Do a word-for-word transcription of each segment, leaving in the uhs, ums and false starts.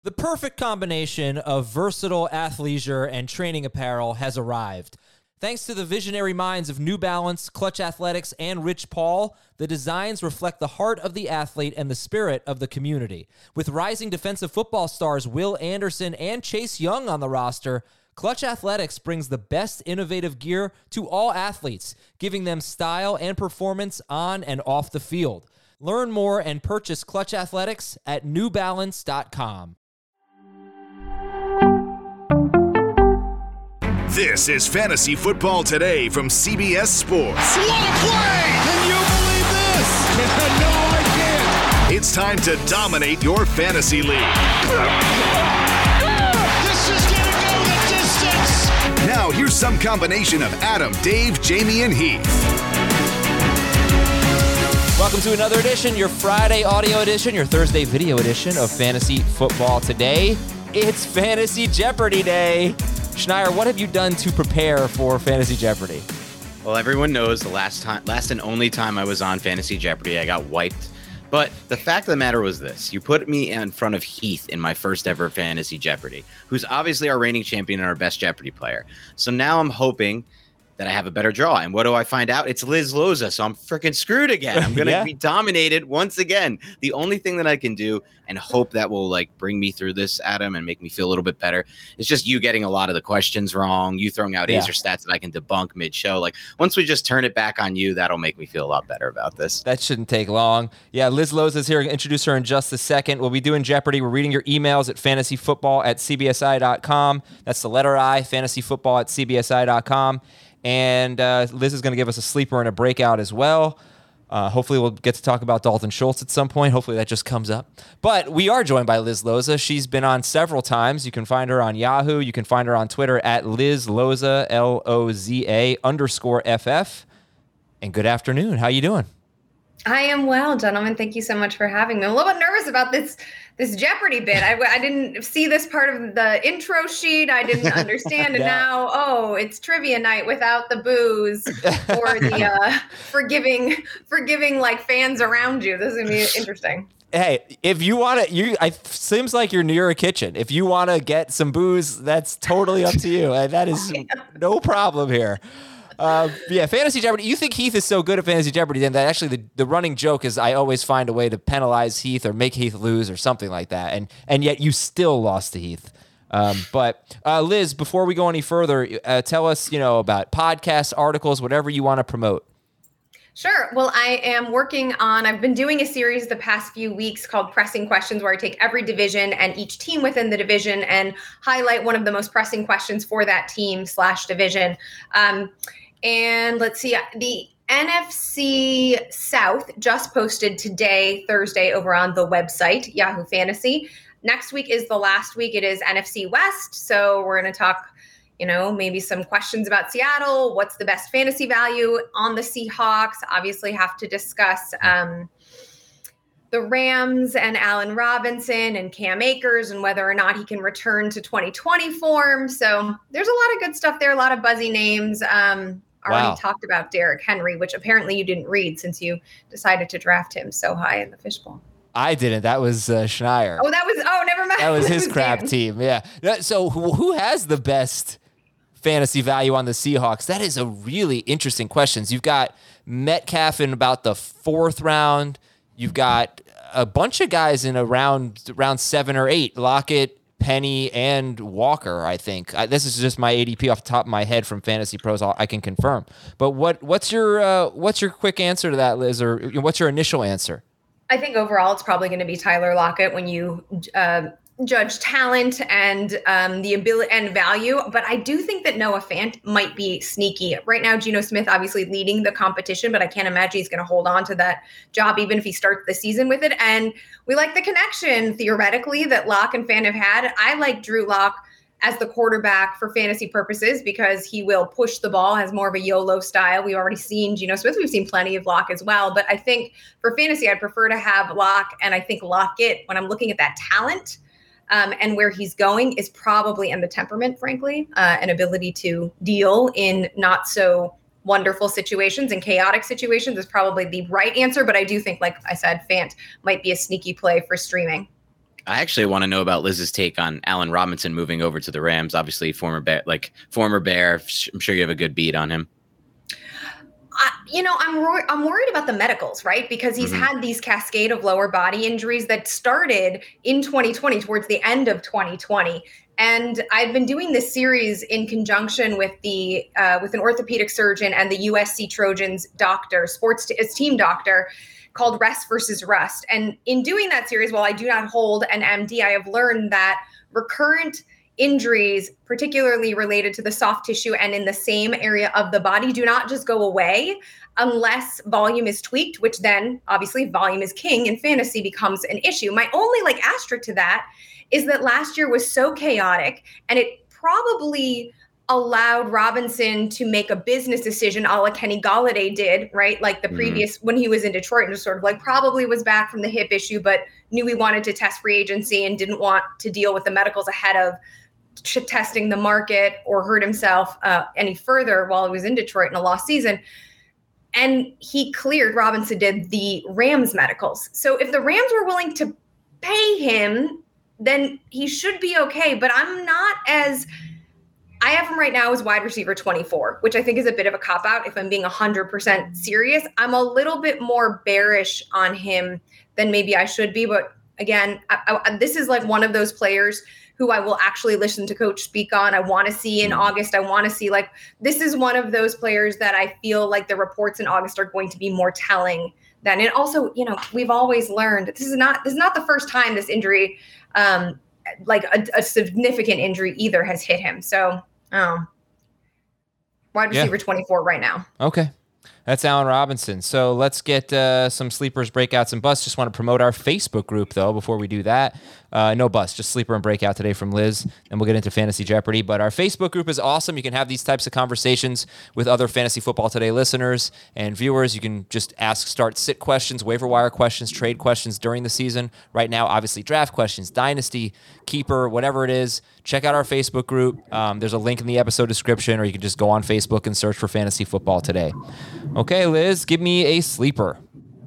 The perfect combination of versatile athleisure and training apparel has arrived. Thanks to the visionary minds of New Balance, Clutch Athletics, and Rich Paul, the designs reflect the heart of the athlete and the spirit of the community. With rising defensive football stars Will Anderson and Chase Young on the roster, Clutch Athletics brings the best innovative gear to all athletes, giving them style and performance on and off the field. Learn more and purchase Clutch Athletics at new balance dot com. This is Fantasy Football Today from C B S Sports. What a play! Can you believe this? No, I can't. It's time to dominate your fantasy league. This is going to go the distance. Now, here's some combination of Adam, Dave, Jamie, and Heath. Welcome to another edition, your Friday audio edition, your Thursday video edition of Fantasy Football Today. It's Fantasy Jeopardy Day. Schneier, what have you done to prepare for Fantasy Jeopardy? Well, everyone knows the last time, last and only time I was on Fantasy Jeopardy, I got wiped. But the fact of the matter was this. You put me in front of Heath in my first ever Fantasy Jeopardy, who's obviously our reigning champion and our best Jeopardy player. So now I'm hoping that I have a better draw. And what do I find out? It's Liz Loza, so I'm freaking screwed again. I'm going to yeah. be dominated once again. The only thing that I can do and hope that will like bring me through this, Adam, and make me feel a little bit better is just you getting a lot of the questions wrong, you throwing out yeah. Acer stats that I can debunk mid-show. Like, once we just turn it back on you, that'll make me feel a lot better about this. That shouldn't take long. Yeah, Liz Loza is here. I'll introduce her in just a second. We'll be doing Jeopardy. We're reading your emails at fantasyfootball at c b s i dot com. That's the letter I, fantasyfootball at c b s i dot com. And uh, Liz is going to give us a sleeper and a breakout as well. Uh, hopefully we'll get to talk about Dalton Schultz at some point. Hopefully that just comes up. But we are joined by Liz Loza. She's been on several times. You can find her on Yahoo. You can find her on Twitter at Liz Loza, L O Z A underscore F F. And good afternoon. How you doing? I am well, gentlemen. Thank you so much for having me. I'm a little bit nervous about this this Jeopardy bit. I, I didn't see this part of the intro sheet. I didn't understand. And yeah. now, oh, it's trivia night without the booze or the uh, forgiving, forgiving like fans around you. This is going to be interesting. Hey, if you want to, you it seems like you're near a kitchen. If you want to get some booze, that's totally up to you. And that is no problem here. Uh, yeah, Fantasy Jeopardy. You think Heath is so good at Fantasy Jeopardy then that actually the, the running joke is I always find a way to penalize Heath or make Heath lose or something like that. And and yet you still lost to Heath. Um, but uh, Liz, before we go any further, uh, tell us, you know, about podcasts, articles, whatever you want to promote. Sure. Well, I am working on, I've been doing a series the past few weeks called Pressing Questions, where I take every division and each team within the division and highlight one of the most pressing questions for that team slash division. Um, and let's see, the N F C South just posted today, Thursday, over on the website, Yahoo Fantasy. Next week is the last week. It is N F C West. So we're going to talk, you know, maybe some questions about Seattle. What's the best fantasy value on the Seahawks? Obviously have to discuss um, the Rams and Allen Robinson and Cam Akers and whether or not he can return to twenty twenty form. So there's a lot of good stuff there, a lot of buzzy names. Um, already wow. talked about Derrick Henry, which apparently you didn't read since you decided to draft him so high in the fishbowl. I didn't. That was uh, Schneier. Oh, that was, oh, never mind. That was his crap team. Yeah. So who, who has the best fantasy value on the Seahawks? That is a really interesting question. You've got Metcalf in about the fourth round. You've got a bunch of guys in around round seven or eight. Lockett, Penny, and Walker, I think. I, this is just my A D P off the top of my head from Fantasy Pros. I'll, I can confirm. But what what's your uh, what's your quick answer to that, Liz? Or what's your initial answer? I think overall it's probably going to be Tyler Lockett when you uh, judge talent and um, the ability and value. But I do think that Noah Fant might be sneaky. Right now, Geno Smith obviously leading the competition, but I can't imagine he's going to hold on to that job even if he starts the season with it. And we like the connection, theoretically, that Lock and Fant have had. I like Drew Lock as the quarterback for fantasy purposes because he will push the ball, has more of a YOLO style. We've already seen Geno Smith. We've seen plenty of Lock as well. But I think for fantasy, I'd prefer to have Lock. And I think Lockett, when I'm looking at that talent um, and where he's going, is probably, and the temperament, frankly, uh, an ability to deal in not so wonderful situations and chaotic situations is probably the right answer. But I do think, like I said, Fant might be a sneaky play for streaming. I actually want to know about Liz's take on Allen Robinson moving over to the Rams. Obviously, former Bear, like former Bear. I'm sure you have a good beat on him. I, you know, I'm wor- I'm worried about the medicals, right? Because he's mm-hmm. had these cascade of lower body injuries that started in twenty twenty, towards the end of twenty twenty. And I've been doing this series in conjunction with the uh, with an orthopedic surgeon and the U S C Trojans doctor, sports t- team doctor, called Rest versus Rust. And in doing that series, while I do not hold an M D, I have learned that recurrent injuries, particularly related to the soft tissue and in the same area of the body, do not just go away unless volume is tweaked, which then obviously volume is king in fantasy becomes an issue. My only like asterisk to that is that last year was so chaotic, and it probably allowed Robinson to make a business decision a la Kenny Golladay did, right? Like the mm-hmm. previous, when he was in Detroit, and just sort of like probably was back from the hip issue, but knew he wanted to test free agency and didn't want to deal with the medicals ahead of testing the market or hurt himself uh, any further while he was in Detroit in a lost season. And he cleared, Robinson did, the Rams medicals. So if the Rams were willing to pay him, then he should be okay. But I'm not as, I have him right now as wide receiver twenty-four, which I think is a bit of a cop-out if I'm being one hundred percent serious. I'm a little bit more bearish on him than maybe I should be. But again, I, I, this is like one of those players who I will actually listen to coach speak on. I want to see in August. I want to see, like, this is one of those players that I feel like the reports in August are going to be more telling than. And also, you know, we've always learned this is not, this is not the first time this injury, um, like a, a significant injury either, has hit him. So, um, wide receiver yeah. twenty-four right now. Okay. That's Allen Robinson. So let's get uh, some sleepers, breakouts, and busts. Just want to promote our Facebook group, though, before we do that. Uh, no bust, just sleeper and breakout today from Liz, and we'll get into Fantasy Jeopardy. But our Facebook group is awesome. You can have these types of conversations with other Fantasy Football Today listeners and viewers. You can just ask start sit questions, waiver wire questions, trade questions during the season. Right now, obviously, draft questions, dynasty, keeper, whatever it is. Check out our Facebook group. Um, there's a link in the episode description, or you can just go on Facebook and search for Fantasy Football Today. Okay, Liz, give me a sleeper.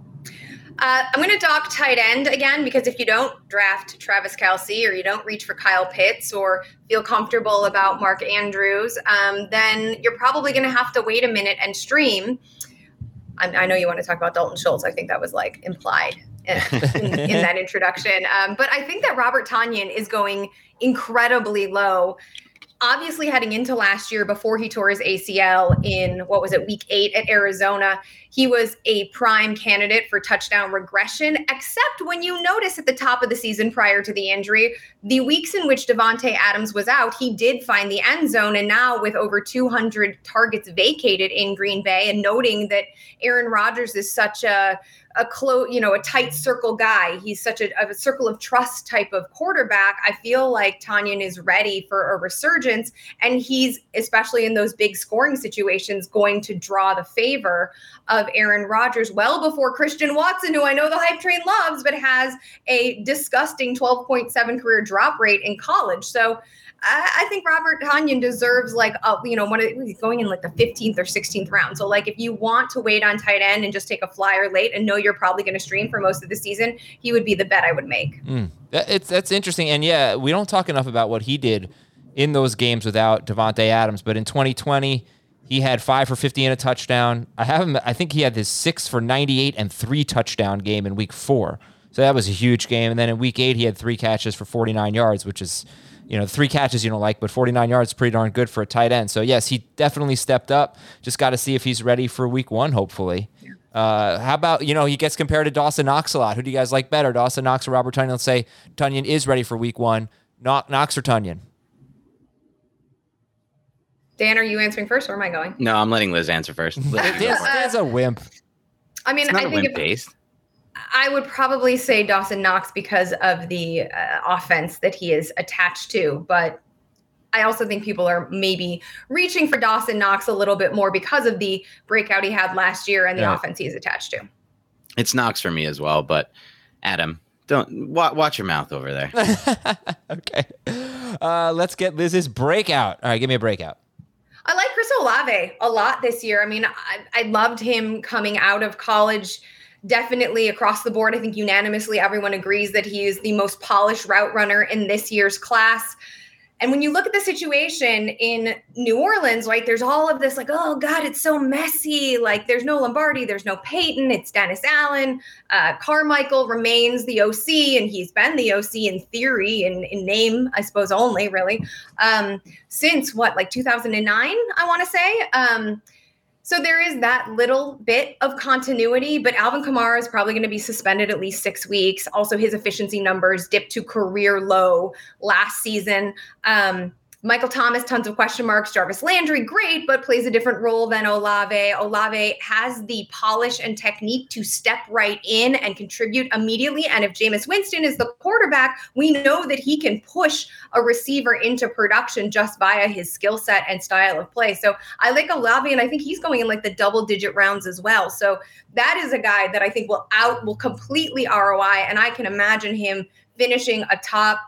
Uh, I'm going to dock tight end again, because if you don't draft Travis Kelce, or you don't reach for Kyle Pitts, or feel comfortable about Mark Andrews, um, then you're probably going to have to wait a minute and stream. I, I know you want to talk about Dalton Schultz. I think that was like implied in, in, in that introduction. Um, but I think that Robert Tonyan is going incredibly low. Obviously, heading into last year, before he tore his A C L in, what was it, week eight at Arizona, he was a prime candidate for touchdown regression, except when you notice at the top of the season prior to the injury, the weeks in which Davante Adams was out, he did find the end zone. And now with over two hundred targets vacated in Green Bay, and noting that Aaron Rodgers is such a a close, you know, a tight circle guy. He's such a, a circle of trust type of quarterback. I feel like Tonyan is ready for a resurgence, and he's, especially in those big scoring situations, going to draw the favor of Aaron Rodgers well before Christian Watson, who I know the hype train loves, but has a disgusting twelve point seven career drop rate in college. So I think Robert Tonyan deserves like, a, you know, one of the, he's going in like the fifteenth or sixteenth round. So like, if you want to wait on tight end and just take a flyer late and know you're probably going to stream for most of the season, he would be the bet I would make. Mm. It's that's interesting. And yeah, we don't talk enough about what he did in those games without Davante Adams. But in twenty twenty, he had five for fifty and a touchdown. I have him. I think he had his six for ninety-eight and three touchdown game in week four. So that was a huge game. And then in week eight, he had three catches for forty-nine yards, which is, you know, three catches you don't like, but forty-nine yards is pretty darn good for a tight end. So, yes, he definitely stepped up. Just got to see if he's ready for week one, hopefully. Uh, how about, you know, he gets compared to Dawson Knox a lot. Who do you guys like better, Dawson Knox or Robert Tonyan? Let's say Tonyan is ready for week one. Knox or Tonyan? Dan, are you answering first, or am I going? No, I'm letting Liz answer first. Liz, Dan's, Dan's a wimp. I mean, it's not I a think wimp if, based. I would probably say Dawson Knox because of the uh, offense that he is attached to, but I also think people are maybe reaching for Dawson Knox a little bit more because of the breakout he had last year and the yeah. offense he is attached to. It's Knox for me as well, but Adam, don't wa- watch your mouth over there. Okay. Uh, let's get Liz's breakout. All right, give me a breakout. I like Chris Olave a lot this year. I mean, I, I loved him coming out of college. definitely across the board, I think unanimously everyone agrees that he is the most polished route runner in this year's class. And when you look at the situation in New Orleans, right, there's all of this like, oh, God, it's so messy. Like, there's no Lombardi, there's no Peyton, it's Dennis Allen. Uh, Carmichael remains the O C, and he's been the O C in theory, in, in name, I suppose, only, really, um, since what, like two thousand nine, I want to say. Um, So there is that little bit of continuity, but Alvin Kamara is probably going to be suspended at least six weeks. Also, his efficiency numbers dipped to career low last season. Um, Michael Thomas, tons of question marks. Jarvis Landry, great, but plays a different role than Olave. Olave has the polish and technique to step right in and contribute immediately. And if Jameis Winston is the quarterback, we know that he can push a receiver into production just via his skill set and style of play. So I like Olave, and I think he's going in like the double digit rounds as well. So that is a guy that I think will out, will completely R O I. And I can imagine him finishing a top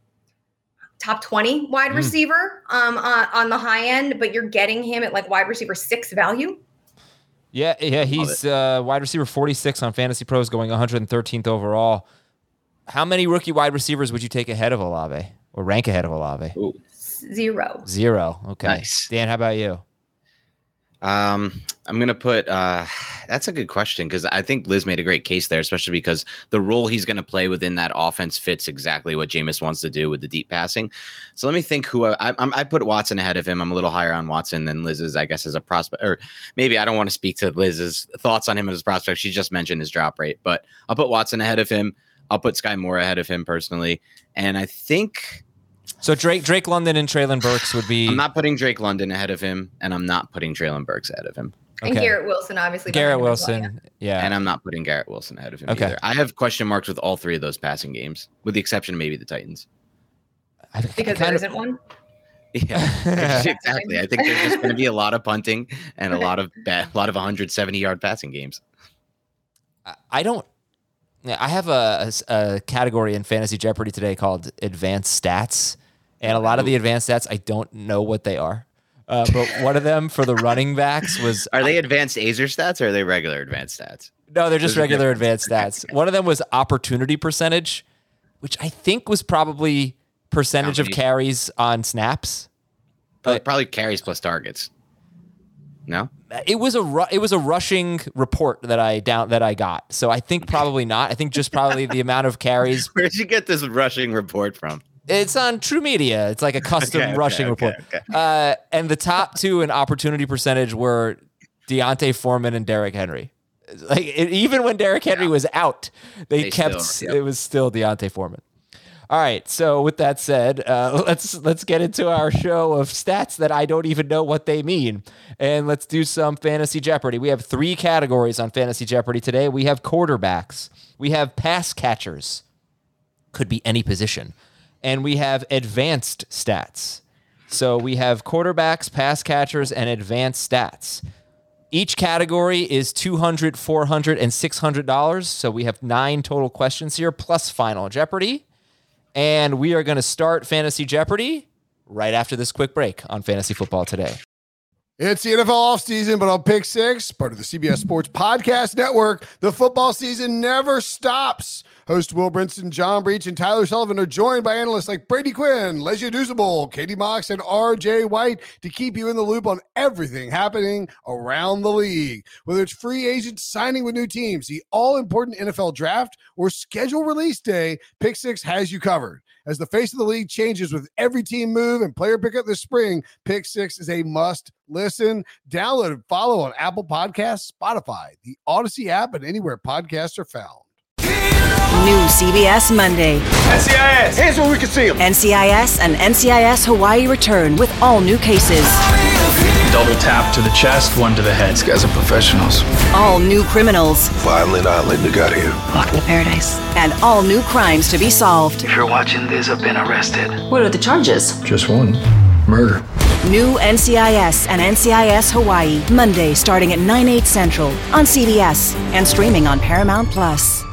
top twenty wide receiver um, on, on the high end, but you're getting him at like wide receiver six value. Yeah, yeah, he's uh, wide receiver forty-six on Fantasy Pros, going one hundred thirteenth overall. How many rookie wide receivers would you take ahead of Olave or rank ahead of Olave? Ooh. Zero. Zero. Okay. Nice. Dan, how about you? Um, I'm going to put, uh, that's a good question, because I think Liz made a great case there, especially because the role he's going to play within that offense fits exactly what Jameis wants to do with the deep passing. So let me think who I, I, I put Watson ahead of him. I'm a little higher on Watson than Liz's, I guess, as a prospect, or maybe I don't want to speak to Liz's thoughts on him as a prospect. She just mentioned his drop rate, but I'll put Watson ahead of him. I'll put Sky Moore ahead of him personally. And I think... So Drake Drake London and Treylon Burks would be... I'm not putting Drake London ahead of him, and I'm not putting Treylon Burks ahead of him. And Okay. Garrett Wilson, obviously. Garrett behind him as well, Wilson, yeah. And I'm not putting Garrett Wilson ahead of him Okay. either. I have question marks with all three of those passing games, with the exception of maybe the Titans. I, I Because there kind of, isn't one. Yeah, exactly. I think there's just going to be a lot of punting and a lot of bad, a lot of one hundred seventy yard passing games. I don't... I have a, a, a category in Fantasy Jeopardy today called Advanced Stats, and a lot of the advanced stats, I don't know what they are. Uh, but one of them for the running backs was... Are they advanced Azer stats or are they regular advanced stats? No, they're just Those are regular different. advanced stats. One of them was opportunity percentage, which I think was probably percentage of Combination. carries on snaps. Probably, probably carries plus targets. No? It was a ru- it was a rushing report that I down that I got. So I think probably not. I think just probably the amount of carries. Where did you get this rushing report from? It's on True Media. It's like a custom Okay, okay, rushing okay, report. okay. Uh, and the top two in opportunity percentage were Deontay Foreman and Derrick Henry. Like it, even when Derrick Henry was out, they, They kept still- yep. it was still Deontay Foreman. All right. So with that said, uh, let's let's get into our show of stats that I don't even know what they mean, and let's do some Fantasy Jeopardy. We have three categories on Fantasy Jeopardy today. We have quarterbacks. We have pass catchers. Could be any position. And we have advanced stats. So we have quarterbacks, pass catchers, and advanced stats. Each category is two hundred dollars, four hundred dollars, and six hundred dollars. So we have nine total questions here, plus Final Jeopardy. And we are going to start Fantasy Jeopardy right after this quick break on Fantasy Football Today. It's the N F L offseason, but on Pick Six, part of the C B S Sports Podcast Network, the football season never stops. Host Will Brinson, John Breach, and Tyler Sullivan are joined by analysts like Brady Quinn, Lesia Duzable, Katie Mox, and R J White to keep you in the loop on everything happening around the league. Whether it's free agents signing with new teams, the all-important N F L draft, or schedule release day, Pick Six has you covered. As the face of the league changes with every team move and player pickup this spring, Pick Six is a must listen. Download and follow on Apple Podcasts, Spotify, the Odyssey app, and anywhere podcasts are found. New C B S Monday. N C I S. Here's where we can see them. N C I S and N C I S Hawaii return with all new cases. Double tap to the chest, one to the head. These guys are professionals. All new criminals Violent island they got here. welcome to paradise. And all new crimes to be solved. If you're watching this, I've been arrested. What are the charges? Just one. Murder. New N C I S and N C I S Hawaii. Monday starting at nine, eight central on C B S and streaming on Paramount Plus.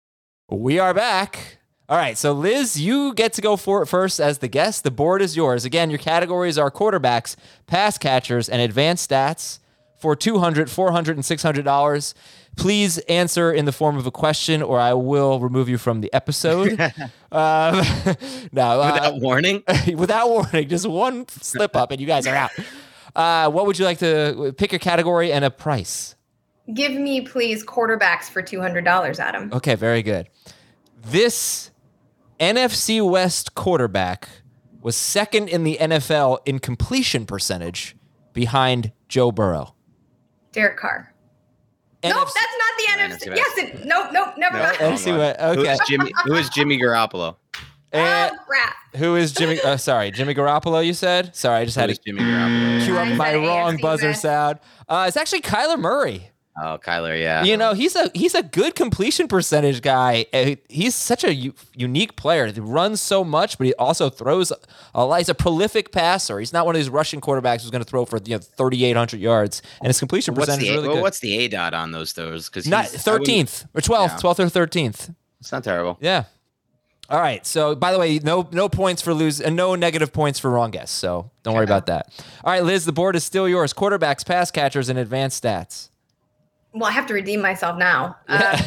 We are back. All right, so Liz, you get to go for it first as the guest. The board is yours. Again, your categories are quarterbacks, pass catchers, and advanced stats. for two hundred dollars, four hundred dollars, and six hundred dollars. Please answer in the form of a question, or I will remove you from the episode. um, no, uh, Without warning? without warning. Just one slip up, and you guys are out. Uh, what would you like to pick a category and a price? Give me, please, quarterbacks for two hundred dollars, Adam. Okay, very good. This N F C West quarterback was second in the N F L in completion percentage behind Joe Burrow. Derek Carr. N F C Nope, that's not the N F C. N F C Yes, it, nope, nope, never No. mind. N F C West. Okay. Who is Jimmy? Who is Jimmy Garoppolo? And Oh, crap. who is Jimmy? Uh, sorry, Jimmy Garoppolo. You said. Sorry, I just Who had is to Jimmy Garoppolo? cue I up said my wrong A F C buzzer West. sound. Uh, it's actually Kyler Murray. Oh, Kyler, yeah. You know, he's a he's a good completion percentage guy. Uh, He's such a u- unique player. He runs so much, but he also throws a lot. He's a prolific passer. He's not one of these Russian quarterbacks who's going to throw for you know thirty-eight hundred yards, and his completion What's percentage the, is really well, good. what's the A dot on those throws? Because Not thirteenth or twelfth, Yeah. twelfth or thirteenth. It's not terrible. Yeah. All right. So, by the way, no no points for lose and no negative points for wrong guess. So don't worry about that. All right, Liz, the board is still yours. Quarterbacks, pass catchers, and advanced stats. Well, I have to redeem myself now. Uh,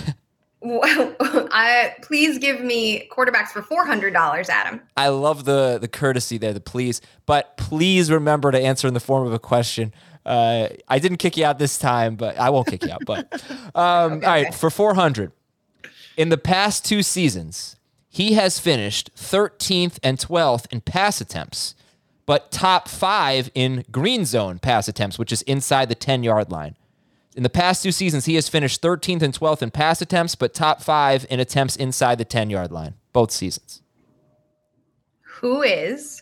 I, please give me quarterbacks for four hundred dollars, Adam. I love the the courtesy there, the please, but please remember to answer in the form of a question. Uh, I didn't kick you out this time, but I won't kick you out. But um, Okay, all right, okay. for four hundred, in the past two seasons, he has finished thirteenth and twelfth in pass attempts, but top five in green zone pass attempts, which is inside the ten yard line. In the past two seasons, he has finished thirteenth and twelfth in pass attempts, but top five in attempts inside the ten yard line, both seasons. Who is?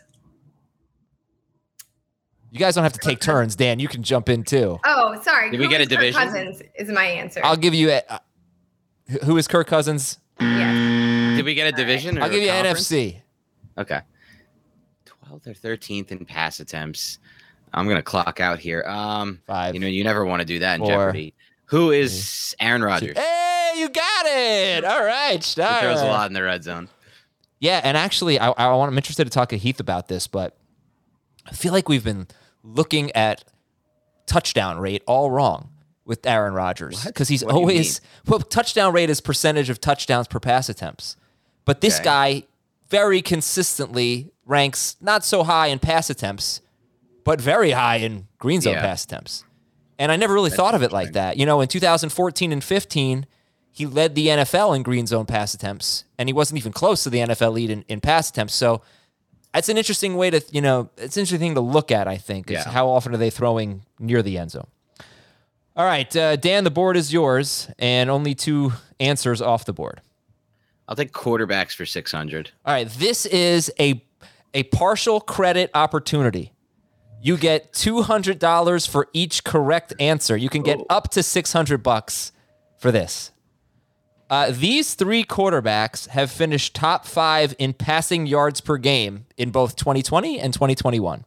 You guys don't have to take turns, Dan. You can jump in too. Oh, sorry. Did we Who get a is Kirk division? Cousins is my answer. I'll give you a. Uh, who is Kirk Cousins? yes. Did we get a division? Or I'll give you a N F conference? C. Okay. twelfth or thirteenth in pass attempts. I'm going to clock out here. Um, Five. You know, you never want to do that in Four. Jeopardy. Who is Aaron Rodgers? Hey, you got it. All right. He throws a All right. lot in the red zone. Yeah, and actually, I, I want, I'm interested to talk to Heath about this, but I feel like we've been looking at touchdown rate all wrong with Aaron Rodgers because he's What do you always well. Touchdown rate is percentage of touchdowns per pass attempts, but this Okay. guy very consistently ranks not so high in pass attempts, but very high in green zone Yeah. pass attempts. And I never really thought of it like that. You know, in two thousand fourteen and fifteen, he led the N F L in green zone pass attempts, and he wasn't even close to the N F L lead in, in pass attempts. So that's an interesting way to, you know, it's an interesting thing to look at, I think, is Yeah. how often are they throwing near the end zone. All right, uh, Dan, the board is yours, and only two answers off the board. I'll take quarterbacks for six hundred. All right, this is a a partial credit opportunity. You get two hundred dollars for each correct answer. You can get up to six hundred bucks for this. Uh, these three quarterbacks have finished top five in passing yards per game in both twenty twenty and twenty twenty-one.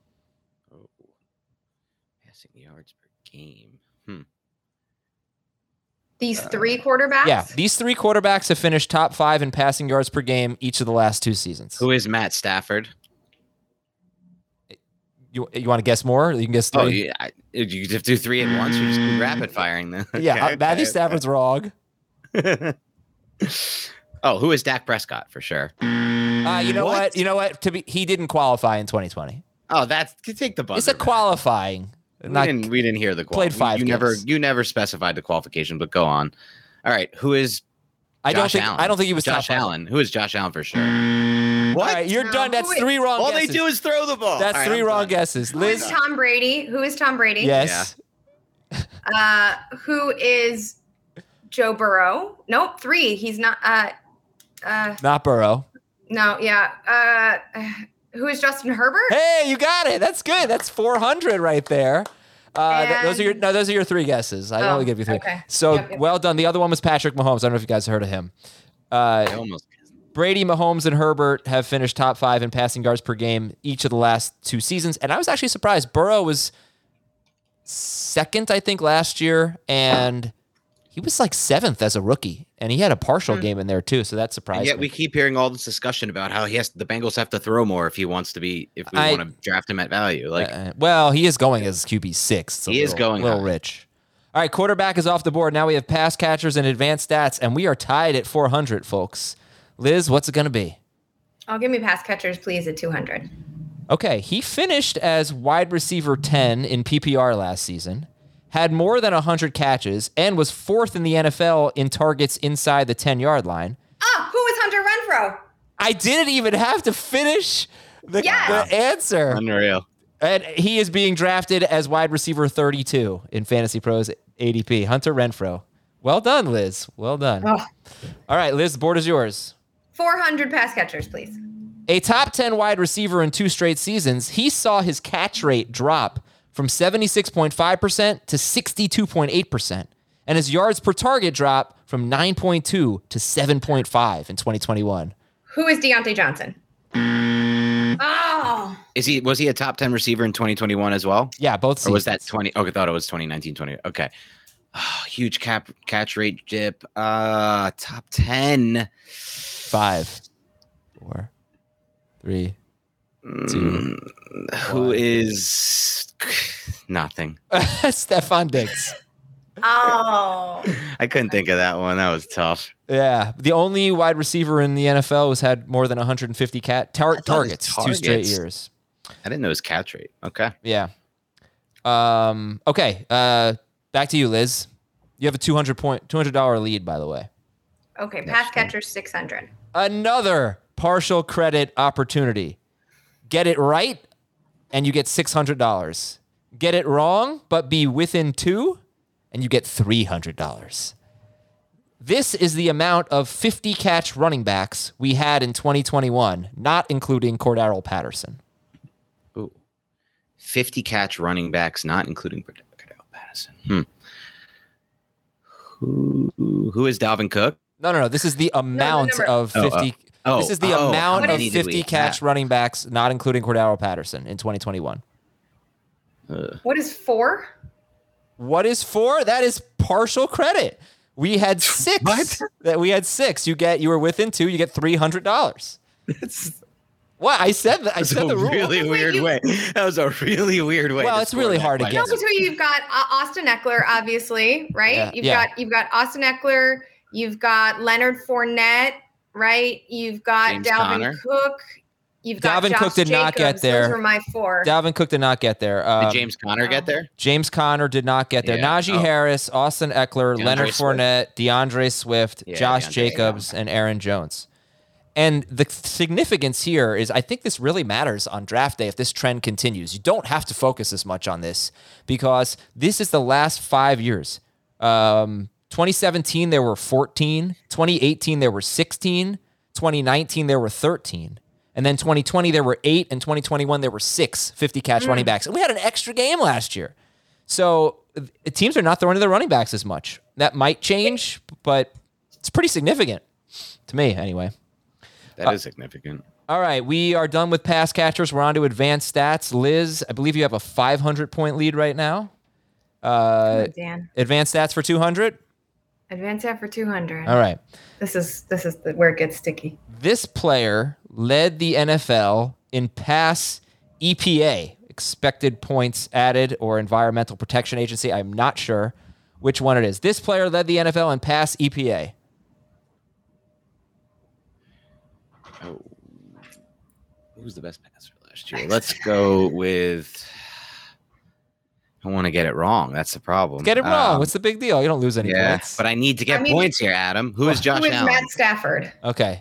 Passing yards per game. Hmm. These three quarterbacks? Yeah, these three quarterbacks have finished top five in passing yards per game each of the last two seasons. Who is Matt Stafford? You, you want to guess more? You can guess three. Oh, you, I, you just do three at once. You're just rapid firing them. Yeah, Okay, uh, Matthew okay. Stafford's wrong. Oh, who is Dak Prescott for sure? Uh, you know what? What? You know what? To be, he didn't qualify in twenty twenty. Oh, that's take the buzzer. It's a back. qualifying. We Not, didn't. We didn't hear the qual- played five You never. games. You never specified the qualification, but go on. All right. Who is? I don't Josh think. Allen? I don't think he was Josh top five. Allen. Who is Josh Allen for sure? All What? right, you're No, done. That's who is- three wrong. All guesses. they do is throw the ball. That's All right, three I'm wrong done. guesses. Who is Liz. Tom Brady? Who is Tom Brady? Yes. Uh, who is Joe Burrow? Nope, three. He's not. Uh, uh, Not Burrow. no, yeah. Uh, who is Justin Herbert? Hey, you got it. That's good. That's four hundred right there. Uh, th- those are your And- no. Those are your three guesses. I Oh, only give you three. okay. So Yep, yep. well done. The other one was Patrick Mahomes. I don't know if you guys heard of him. Uh, I almost. Brady, Mahomes, and Herbert have finished top five in passing yards per game each of the last two seasons. And I was actually surprised. Burrow was second, I think, last year, and he was like seventh as a rookie, and he had a partial mm. game in there too. So that surprised and yet me. we keep hearing all this discussion about how he has the Bengals have to throw more if he wants to be if we I, want to draft him at value. Like, uh, well, he is going as Q B six. He little, is going a little high. rich. All right, quarterback is off the board. Now we have pass catchers and advanced stats, and we are tied at four hundred, folks. Liz, what's it going to be? I'll give me pass catchers, please, at two hundred. Okay, he finished as wide receiver ten in P P R last season, had more than one hundred catches, and was fourth in the N F L in targets inside the ten-yard line. Ah, who is Hunter Renfrow? I didn't even have to finish the, yes. the answer. Unreal. And he is being drafted as wide receiver thirty-two in Fantasy Pros A D P. Hunter Renfrow. Well done, Liz. Well done. Oh. All right, Liz, the board is yours. four hundred pass catchers, please. A top ten wide receiver in two straight seasons, he saw his catch rate drop from seventy-six point five percent to sixty-two point eight percent, and his yards per target drop from nine point two to seven point five in twenty twenty-one. Who is Deontay Johnson? Oh. Is he was he a top ten receiver in twenty twenty-one as well? Yeah, both seasons. Or was that twenty? Oh, I thought it was twenty nineteen twenty. Okay. Oh, huge cap catch rate dip. Uh top ten. Five. Four. Three. Two. Mm, who is nothing? Stephon Diggs. Oh. I couldn't think of that one. That was tough. Yeah. The only wide receiver in the N F L who's had more than one hundred fifty cat tar- targets, targets two straight years. I didn't know his catch rate. Okay. Yeah. Um, okay. Uh, back to you, Liz. You have a two hundred point, two hundred dollars lead, by the way. Okay. Pass catchers, six hundred. Another partial credit opportunity. Get it right, and you get six hundred dollars. Get it wrong, but be within two, and you get three hundred dollars. This is the amount of fifty catch running backs we had in twenty twenty-one, not including Cordarrelle Patterson. Ooh. fifty catch running backs, not including Cordarrelle Patterson. Hmm. Who, who is Dalvin Cook? No, no, no. This is the amount no, of fifty. Oh, oh, this is the oh, amount of fifty fifty catch running backs, not including Cordarrelle Patterson in twenty twenty-one. Uh, what is four? What is four? That is partial credit. We had six. What? That we had six. You get. You were within two. You get three hundred dollars. That's. What I said. That I That's said a the rule. really weird way. That was a really weird way. Well, to it's really hard to that get. No, between you've got uh, Austin Eckler, obviously, right? Yeah, You've yeah. got you've got Austin Eckler. You've got Leonard Fournette, right? You've got James Dalvin Conner. Cook. You've got Dalvin Josh Cook did not Jacobs. get there. Those were my four. Dalvin Cook did not get there. Um, Did James Conner get there? James Conner did not get there. Yeah. Najee Oh. Harris, Austin Eckler, DeAndre Leonard Swift. Fournette, DeAndre Swift, Yeah, Josh DeAndre, Jacobs, and Aaron Jones. And the significance here is I think this really matters on draft day if this trend continues. You don't have to focus as much on this because this is the last five years. Um, twenty seventeen, there were fourteen. twenty eighteen, there were sixteen. twenty nineteen, there were thirteen. And then twenty twenty, there were eight. And twenty twenty-one, there were six fifty-catch mm. running backs. And we had an extra game last year. So uh, teams are not throwing to their running backs as much. That might change, but it's pretty significant to me anyway. That is significant. All right, we are done with pass catchers. We're on to advanced stats. Liz, I believe you have a five hundred point lead right now. Uh, oh, Dan. Advanced stats for two hundred? Advanced stat for two hundred. All right. This is this is the, where it gets sticky. This player led the N F L in pass E P A, expected points added, or Environmental Protection Agency. I'm not sure which one it is. This player led the N F L in pass E P A. Oh. Who's the best passer last year? Let's go with. I want to get it wrong. That's the problem. Get it wrong. Um, What's the big deal? You don't lose any yeah, points. but I need to get I mean, points here, Adam. Who is Josh Who is Allen? Matt Stafford? Okay.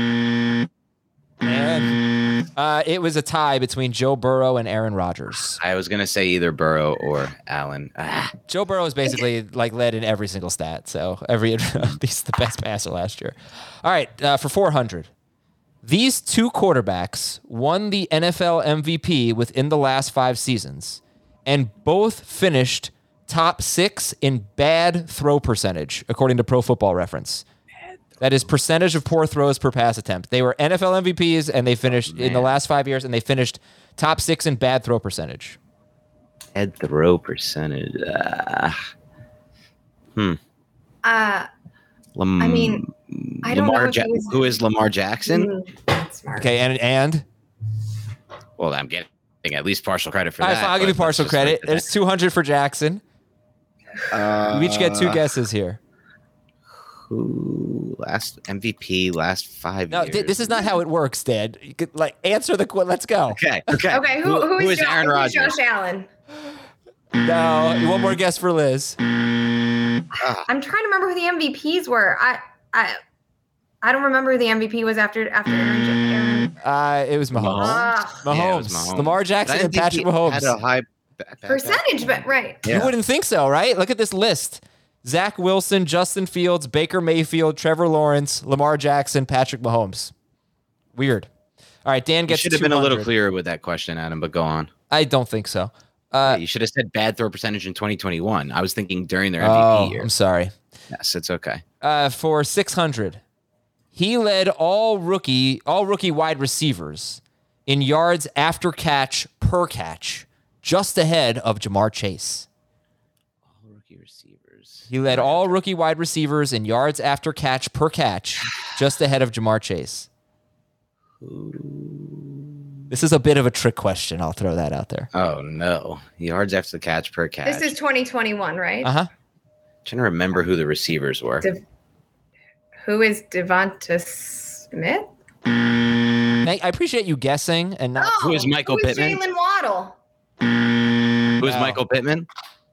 And uh, it was a tie between Joe Burrow and Aaron Rodgers. I was gonna say either Burrow or Allen. Ah. Joe Burrow is basically like led in every single stat. So every he's the best passer last year. All right, uh, for four hundred. These two quarterbacks won the N F L M V P within the last five seasons, and both finished top six in bad throw percentage, according to Pro Football Reference. That is percentage of poor throws per pass attempt. They were N F L M V Ps, and they finished oh, in the last five years, and they finished top six in bad throw percentage. Bad throw percentage. Uh, hmm. Uh, Lam- I mean, I don't Lamar know if ja- he was- who is Lamar Jackson? Mm, that's smart. Okay, and and Well, I'm getting at least partial credit for all right, that. fine, I'll give you but let's partial just credit. look at There's two hundred for Jackson. that. We each get two Uh, guesses here. Who last M V P last five No, years? th- this is not how it works, Dad. You could, like, answer the question. Let's go. Okay, okay. Okay, who, who, who is, is Jo- Aaron who's Rodgers? Josh Allen? No, one more guess for Liz. Ah, I'm trying to remember who the M V Ps were. I I I don't remember who the M V P was after after Aaron. Aaron. Uh, it was Mahomes. Ah, Mahomes. Yeah, it was Mahomes. Lamar But I Jackson didn't and think Patrick he Mahomes. had a high ba- ba- percentage, but right. Yeah. You wouldn't think so, right? Look at this list. Zach Wilson, Justin Fields, Baker Mayfield, Trevor Lawrence, Lamar Jackson, Patrick Mahomes. Weird. All right, Dan You gets should have been a little two hundred. clearer with that question, Adam, but go on. I don't think so. Uh, you should have said bad throw percentage in twenty twenty-one. I was thinking during their oh, M V P year. I'm sorry. Yes, it's okay. Uh, for six hundred, he led all rookie all rookie wide receivers in yards after catch per catch, just ahead of Jamar Chase. All rookie receivers. He led all rookie wide receivers in yards after catch per catch, just ahead of Jamar Chase. This is a bit of a trick question. I'll throw that out there. Oh no, yards after the catch per catch. This is twenty twenty-one, right? Uh huh. trying to remember who the receivers were. De- who is Devonta Smith? I I appreciate you guessing and not. Oh, Who is Michael who is Pittman? Jalen Waddle? Who is No. Michael Pittman?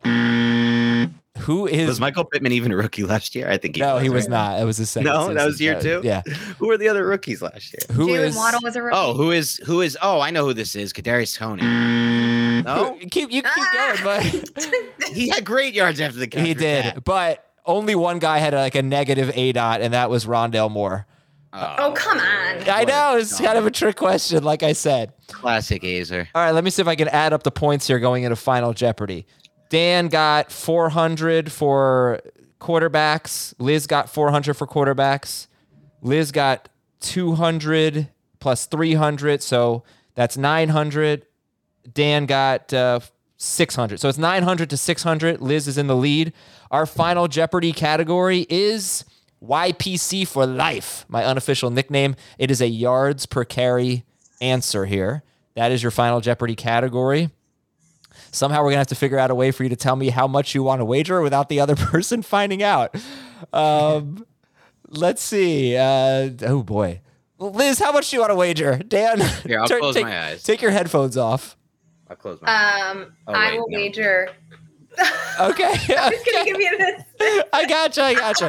Who is? Was Michael Pittman even a rookie last year? I think he no, was. he was right? not. It was his second. No, that season. was year Uh, two. Yeah. Who were the other rookies last year? Who Jalen is? Waddle was a rookie. Oh, who is who is? Oh, I know who this is. Kadarius Toney. No, You keep you keep Ah! going, but he had great yards after the catch. he per did. catch. But only one guy had like a negative A dot, and that was Rondale Moore. Oh, come on. I What a know it's dumb. kind of a trick question, like I said. Classic Azer. All right, let me see if I can add up the points here going into Final Jeopardy. Dan got four hundred for quarterbacks. Liz got four hundred for quarterbacks. Liz got two hundred plus three hundred, so that's nine hundred. Dan got uh, six hundred. So it's nine hundred to six hundred. Liz is in the lead. Our Final Jeopardy category is Y P C for life, my unofficial nickname. It is a yards per carry answer here. That is your Final Jeopardy category. Somehow we're going to have to figure out a way for you to tell me how much you want to wager without the other person finding out. Um, let's see. Uh, oh, boy. Liz, how much do you want to wager? Dan, Here, I'll turn- close take, my eyes. Take your headphones off. I'll close my eyes. Um, Oh, I wait, will no. wager. Okay. Who's gonna give you this? I gotcha. I gotcha.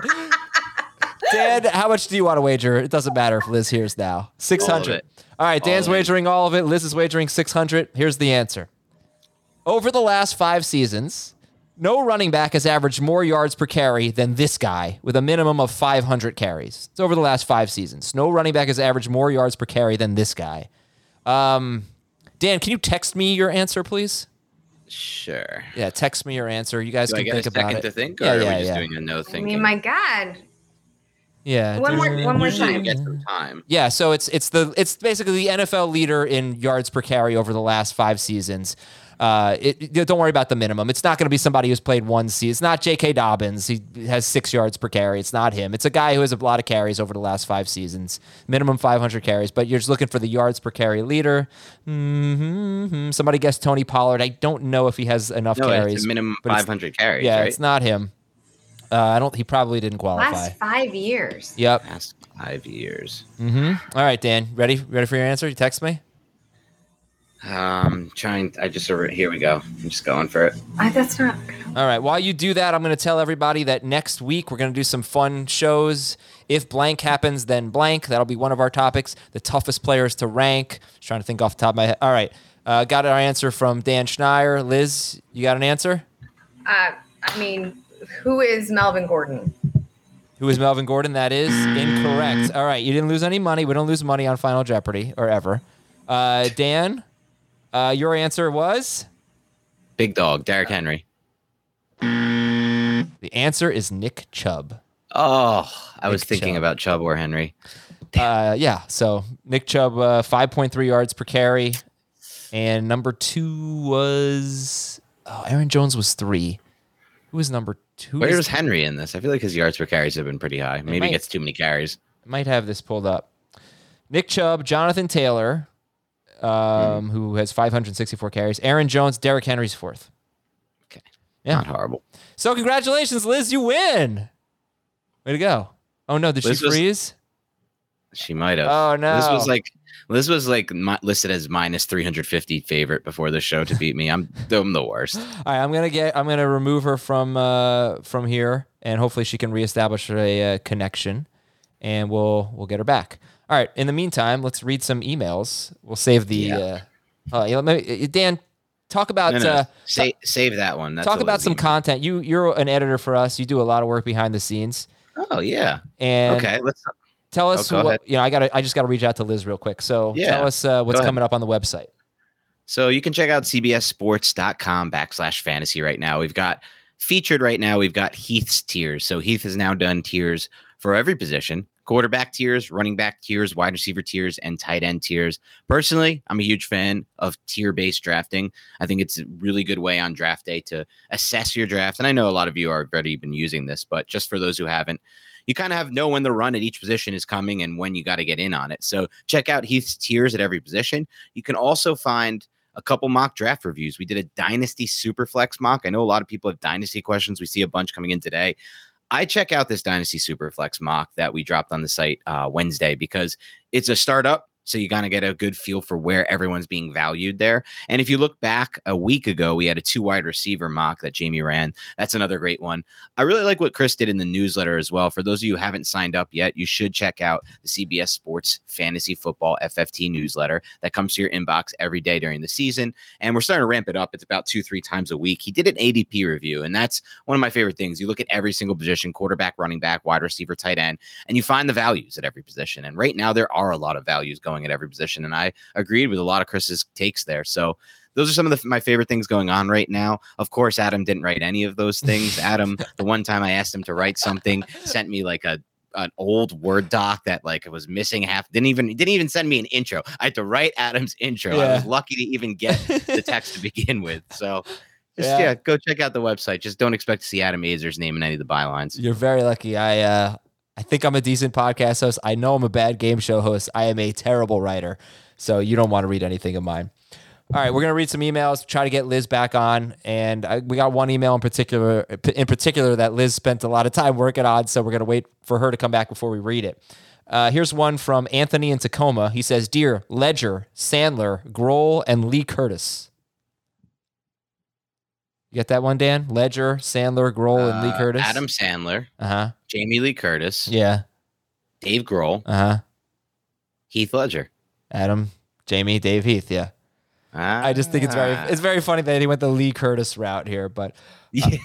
Dan, how much do you want to wager? It doesn't matter if Liz hears now. six hundred. All of it. All right, Dan's All in. wagering all of it. Liz is wagering six hundred. Here's the answer. Over the last five seasons, no running back has averaged more yards per carry than this guy with a minimum of five hundred carries. It's over the last five seasons. No running back has averaged more yards per carry than this guy. Um, Dan, can you text me your answer, please? Sure. Yeah, text me your answer. You guys Do I can get think a about second it. to think, or yeah, are yeah, we just yeah. doing a no I thinking? mean, my God. Yeah. One more, one more Usually you time. get some time. Yeah, so it's it's the it's basically the N F L leader in yards per carry over the last five seasons. Uh, it, it- don't worry about the minimum. It's not going to be somebody who's played one season. It's not J K. Dobbins. He has six yards per carry. It's not him. It's a guy who has a lot of carries over the last five seasons. Minimum five hundred carries, but you're just looking for the yards per carry leader. Mm-hmm. Somebody guessed Tony Pollard. I don't know if he has enough No, carries. it's a minimum but it's- five hundred carries, Yeah, right? it's not him. Uh, I don't. He probably didn't qualify. Last five years. Yep. Past five years. Mm-hmm. All right, Dan. Ready? Ready for your answer? You text me. Um, trying. I just here we go. I'm just going for it. I, that's not. All right. While you do that, I'm going to tell everybody that next week we're going to do some fun shows. If blank happens, then blank. That'll be one of our topics. The toughest players to rank. Just trying to think off the top of my head. All right. Uh, got our answer from Dan Schneier. Liz, you got an answer? Uh, I mean, who is Melvin Gordon? Who is Melvin Gordon? That is incorrect. All right. You didn't lose any money. We don't lose money on Final Jeopardy or ever. Uh, Dan, uh, your answer was? Big dog, Derrick Henry. The answer is Nick Chubb. Oh, I was Nick thinking Chubb. about Chubb or Henry. Uh, yeah, so Nick Chubb, uh, five point three yards per carry. And number two was, oh, Aaron Jones was three. Who was number Who Where is- was Henry in this? I feel like his yards per carries have been pretty high. Maybe might- he gets too many carries. might have this pulled up. Nick Chubb, Jonathan Taylor, um, who has five hundred sixty-four carries. Aaron Jones, Derrick Henry's fourth. Okay. Yeah. Not horrible. So congratulations, Liz, you win. Way to go. Oh no, did Liz she was- freeze? She might have. Oh, no. This was like this was like mi- listed as minus three hundred fifty favorite before the show to beat me. I'm I'm the worst. All right, I'm gonna get. I'm gonna remove her from uh, from here, and hopefully she can reestablish a uh, connection, and we'll we'll get her back. All right. In the meantime, let's read some emails. We'll save the. Yeah. Uh, uh, yeah, let me- Dan, talk about No, no, uh, Sa- save that one. That's talk a about Liz some email. content. You you're an editor for us. You do a lot of work behind the scenes, Oh yeah. and Okay. Let's. tell us Oh, go what ahead. you know. I got. I just got to reach out to Liz real quick. So Yeah, tell us uh, what's go ahead. coming up on the website. So you can check out cbssports.com backslash fantasy right now. We've got featured right now. We've got Heath's tiers. So Heath has now done tiers for every position: quarterback tiers, running back tiers, wide receiver tiers, and tight end tiers. Personally, I'm a huge fan of tier-based drafting. I think it's a really good way on draft day to assess your draft. And I know a lot of you are already been using this, but just for those who haven't, you kind of have know when the run at each position is coming and when you got to get in on it. So check out Heath's tiers at every position. You can also find a couple mock draft reviews. We did a Dynasty Superflex mock. I know a lot of people have Dynasty questions. We see a bunch coming in today. I check out this Dynasty Superflex mock that we dropped on the site uh, Wednesday because it's a startup. So you kind of get a good feel for where everyone's being valued there. And if you look back a week ago, we had a two wide receiver mock that Jamie ran. That's another great one. I really like what Chris did in the newsletter as well. For those of you who haven't signed up yet, you should check out the C B S Sports Fantasy Football F F T newsletter that comes to your inbox every day during the season. And we're starting to ramp it up. It's about two, three times a week. He did an A D P review, and that's one of my favorite things. You look at every single position: quarterback, running back, wide receiver, tight end, and you find the values at every position. And right now there are a lot of values going at every position. And I agreed with a lot of Chris's takes there. So those are some of the, my favorite things going on right now. Of course, Adam didn't write any of those things. Adam, the one time I asked him to write something, sent me like a an old Word doc that like was missing half. Didn't even didn't even send me an intro. I had to write Adam's intro. I Yeah. was lucky to even get the text to begin with. So just Yeah. yeah. go check out the website. Just don't expect to see Adam Azer's name in any of the bylines. You're very lucky. I uh, I think I'm a decent podcast host. I know I'm a bad game show host. I am a terrible writer, so you don't want to read anything of mine. All right, we're gonna read some emails. Try to get Liz back on, and I, we got one email in particular, in particular that Liz spent a lot of time working on. So we're gonna wait for her to come back before we read it. Uh, here's one from Anthony in Tacoma. He says, "Dear Ledger, Sandler, Grohl, and Lee Curtis." You get that one, Dan? Ledger, Sandler, Grohl, and Lee Uh, Curtis. Adam Sandler, Uh huh. Jamie Lee Curtis, Yeah. Dave Grohl, Uh huh. Heath Ledger. Adam, Jamie, Dave Heath. Yeah. Ah, I just think it's very it's very funny that he went the Lee Curtis route here. But yeah.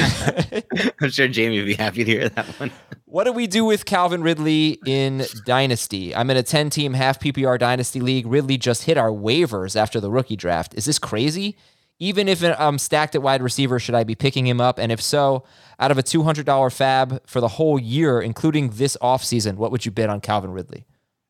I'm sure Jamie would be happy to hear that one. what do we do with Calvin Ridley in Dynasty? I'm in a ten-team half P P R Dynasty league. Ridley just hit our waivers after the rookie draft. Is this crazy? Even if I'm stacked at wide receiver, should I be picking him up? And if so, out of a two hundred dollars fab for the whole year, including this offseason, what would you bid on Calvin Ridley?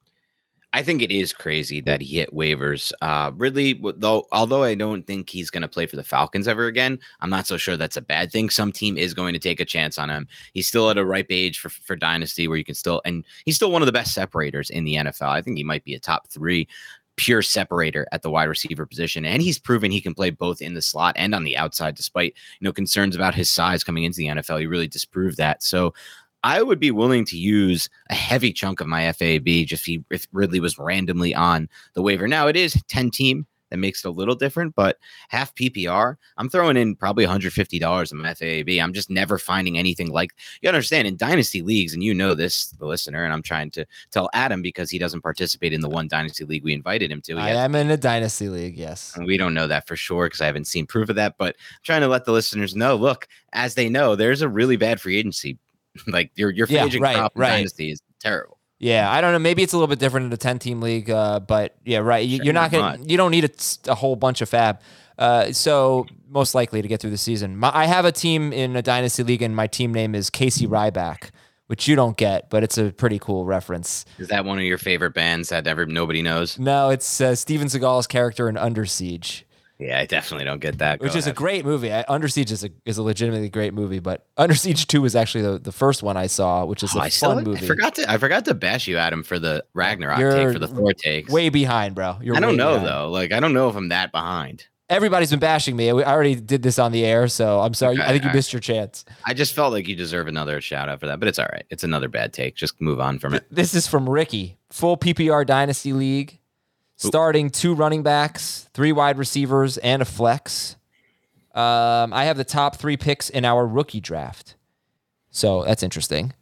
I think it is crazy that he hit waivers. Uh, Ridley, though, although I don't think he's going to play for the Falcons ever again, I'm not so sure that's a bad thing. Some team is going to take a chance on him. He's still at a ripe age for, for Dynasty where you can still, and he's still one of the best separators in the N F L. I think he might be a top three pure separator at the wide receiver position. And he's proven he can play both in the slot and on the outside, despite, you know, concerns about his size coming into the N F L. He really disproved that. So I would be willing to use a heavy chunk of my F A B just if, he, if Ridley was randomly on the waiver. Now it is ten team. That makes it a little different, but half P P R, I'm throwing in probably one hundred fifty dollars in my F A B. I'm just never finding anything like, you understand, in dynasty leagues, and you know this, the listener, and I'm trying to tell Adam because he doesn't participate in the one dynasty league we invited him to. He I has- am in a Dynasty league, yes. and we don't know that for sure because I haven't seen proof of that, but I'm trying to let the listeners know, look, as they know, there's a really bad free agency. Like your, your free Yeah, agent right, crop in right. dynasty is terrible. Yeah, I don't know. Maybe it's a little bit different in a ten-team league, uh, but yeah, right. You, you're not Pretty gonna. You don't need a, a whole bunch of fab. Uh, so most likely to get through the season. My, I have a team in a dynasty league, and my team name is Casey Ryback, which you don't get, but it's a pretty cool reference. Is that one of your favorite bands that ever nobody knows? No, it's uh, Steven Seagal's character in Under Siege. Yeah, I definitely don't get that. Go Which is ahead. a great movie. I, Under Siege is a is a legitimately great movie, but Under Siege two is actually the, the first one I saw, which is Oh, a I fun still, movie. I forgot to I forgot to bash you, Adam, for the Ragnarok You're take, for the Thor takes. Way behind, bro. You're I don't way know behind. though. Like I don't know if I'm that behind. Everybody's been bashing me. I already did this on the air, so I'm sorry. Okay, I think you all missed your chance. I just felt like you deserve another shout out for that, but it's all right. It's another bad take. Just move on from it. This is from Ricky. Full P P R Dynasty League. Starting two running backs, three wide receivers, and a flex. Um, I have the top three picks in our rookie draft. So that's interesting.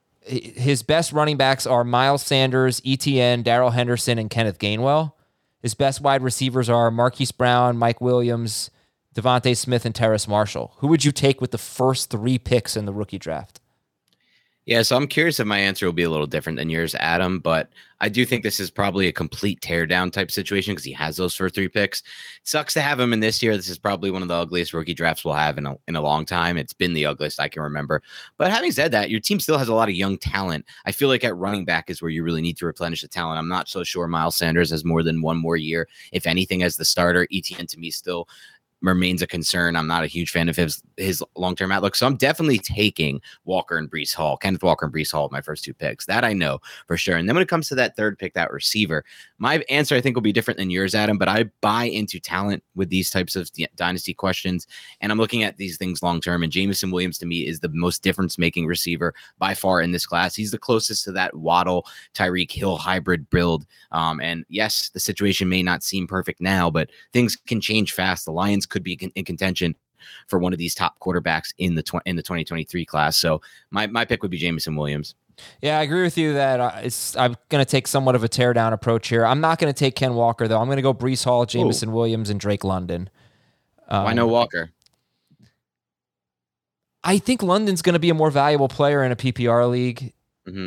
His best running backs are Miles Sanders, E T N, Darrell Henderson, and Kenneth Gainwell. His best wide receivers are Marquise Brown, Mike Williams, Devontae Smith, and Terrace Marshall. Who would you take with the first three picks in the rookie draft? Yeah, so I'm curious if my answer will be a little different than yours, Adam, but I do think this is probably a complete teardown type situation because he has those first three picks. Sucks to have him in this year. This is probably one of the ugliest rookie drafts we'll have in a, in a long time. It's been the ugliest I can remember. But having said that, your team still has a lot of young talent. I feel like at running back is where you really need to replenish the talent. I'm not so sure Miles Sanders has more than one more year, if anything, as the starter. E T N to me still remains a concern. I'm not a huge fan of his his long-term outlook. So I'm definitely taking Walker and Breece Hall, Kenneth Walker and Breece Hall, my first two picks. That I know for sure. And then when it comes to that third pick, that receiver, my answer I think will be different than yours, Adam, but I buy into talent with these types of dynasty questions. And I'm looking at these things long-term, and Jameson Williams to me is the most difference-making receiver by far in this class. He's the closest to that Waddle, Tyreek Hill hybrid build. Um, and yes, the situation may not seem perfect now, but things can change fast. The Lions could be in contention for one of these top quarterbacks in the tw- in the twenty twenty-three class. So my, my pick would be Jameson Williams. Yeah, I agree with you that uh, it's, I'm going to take somewhat of a teardown approach here. I'm not going to take Ken Walker, though. I'm going to go Breece Hall, Jameson Ooh. Williams, and Drake London. Um, Why no Walker? I think London's going to be a more valuable player in a P P R league. Mm-hmm.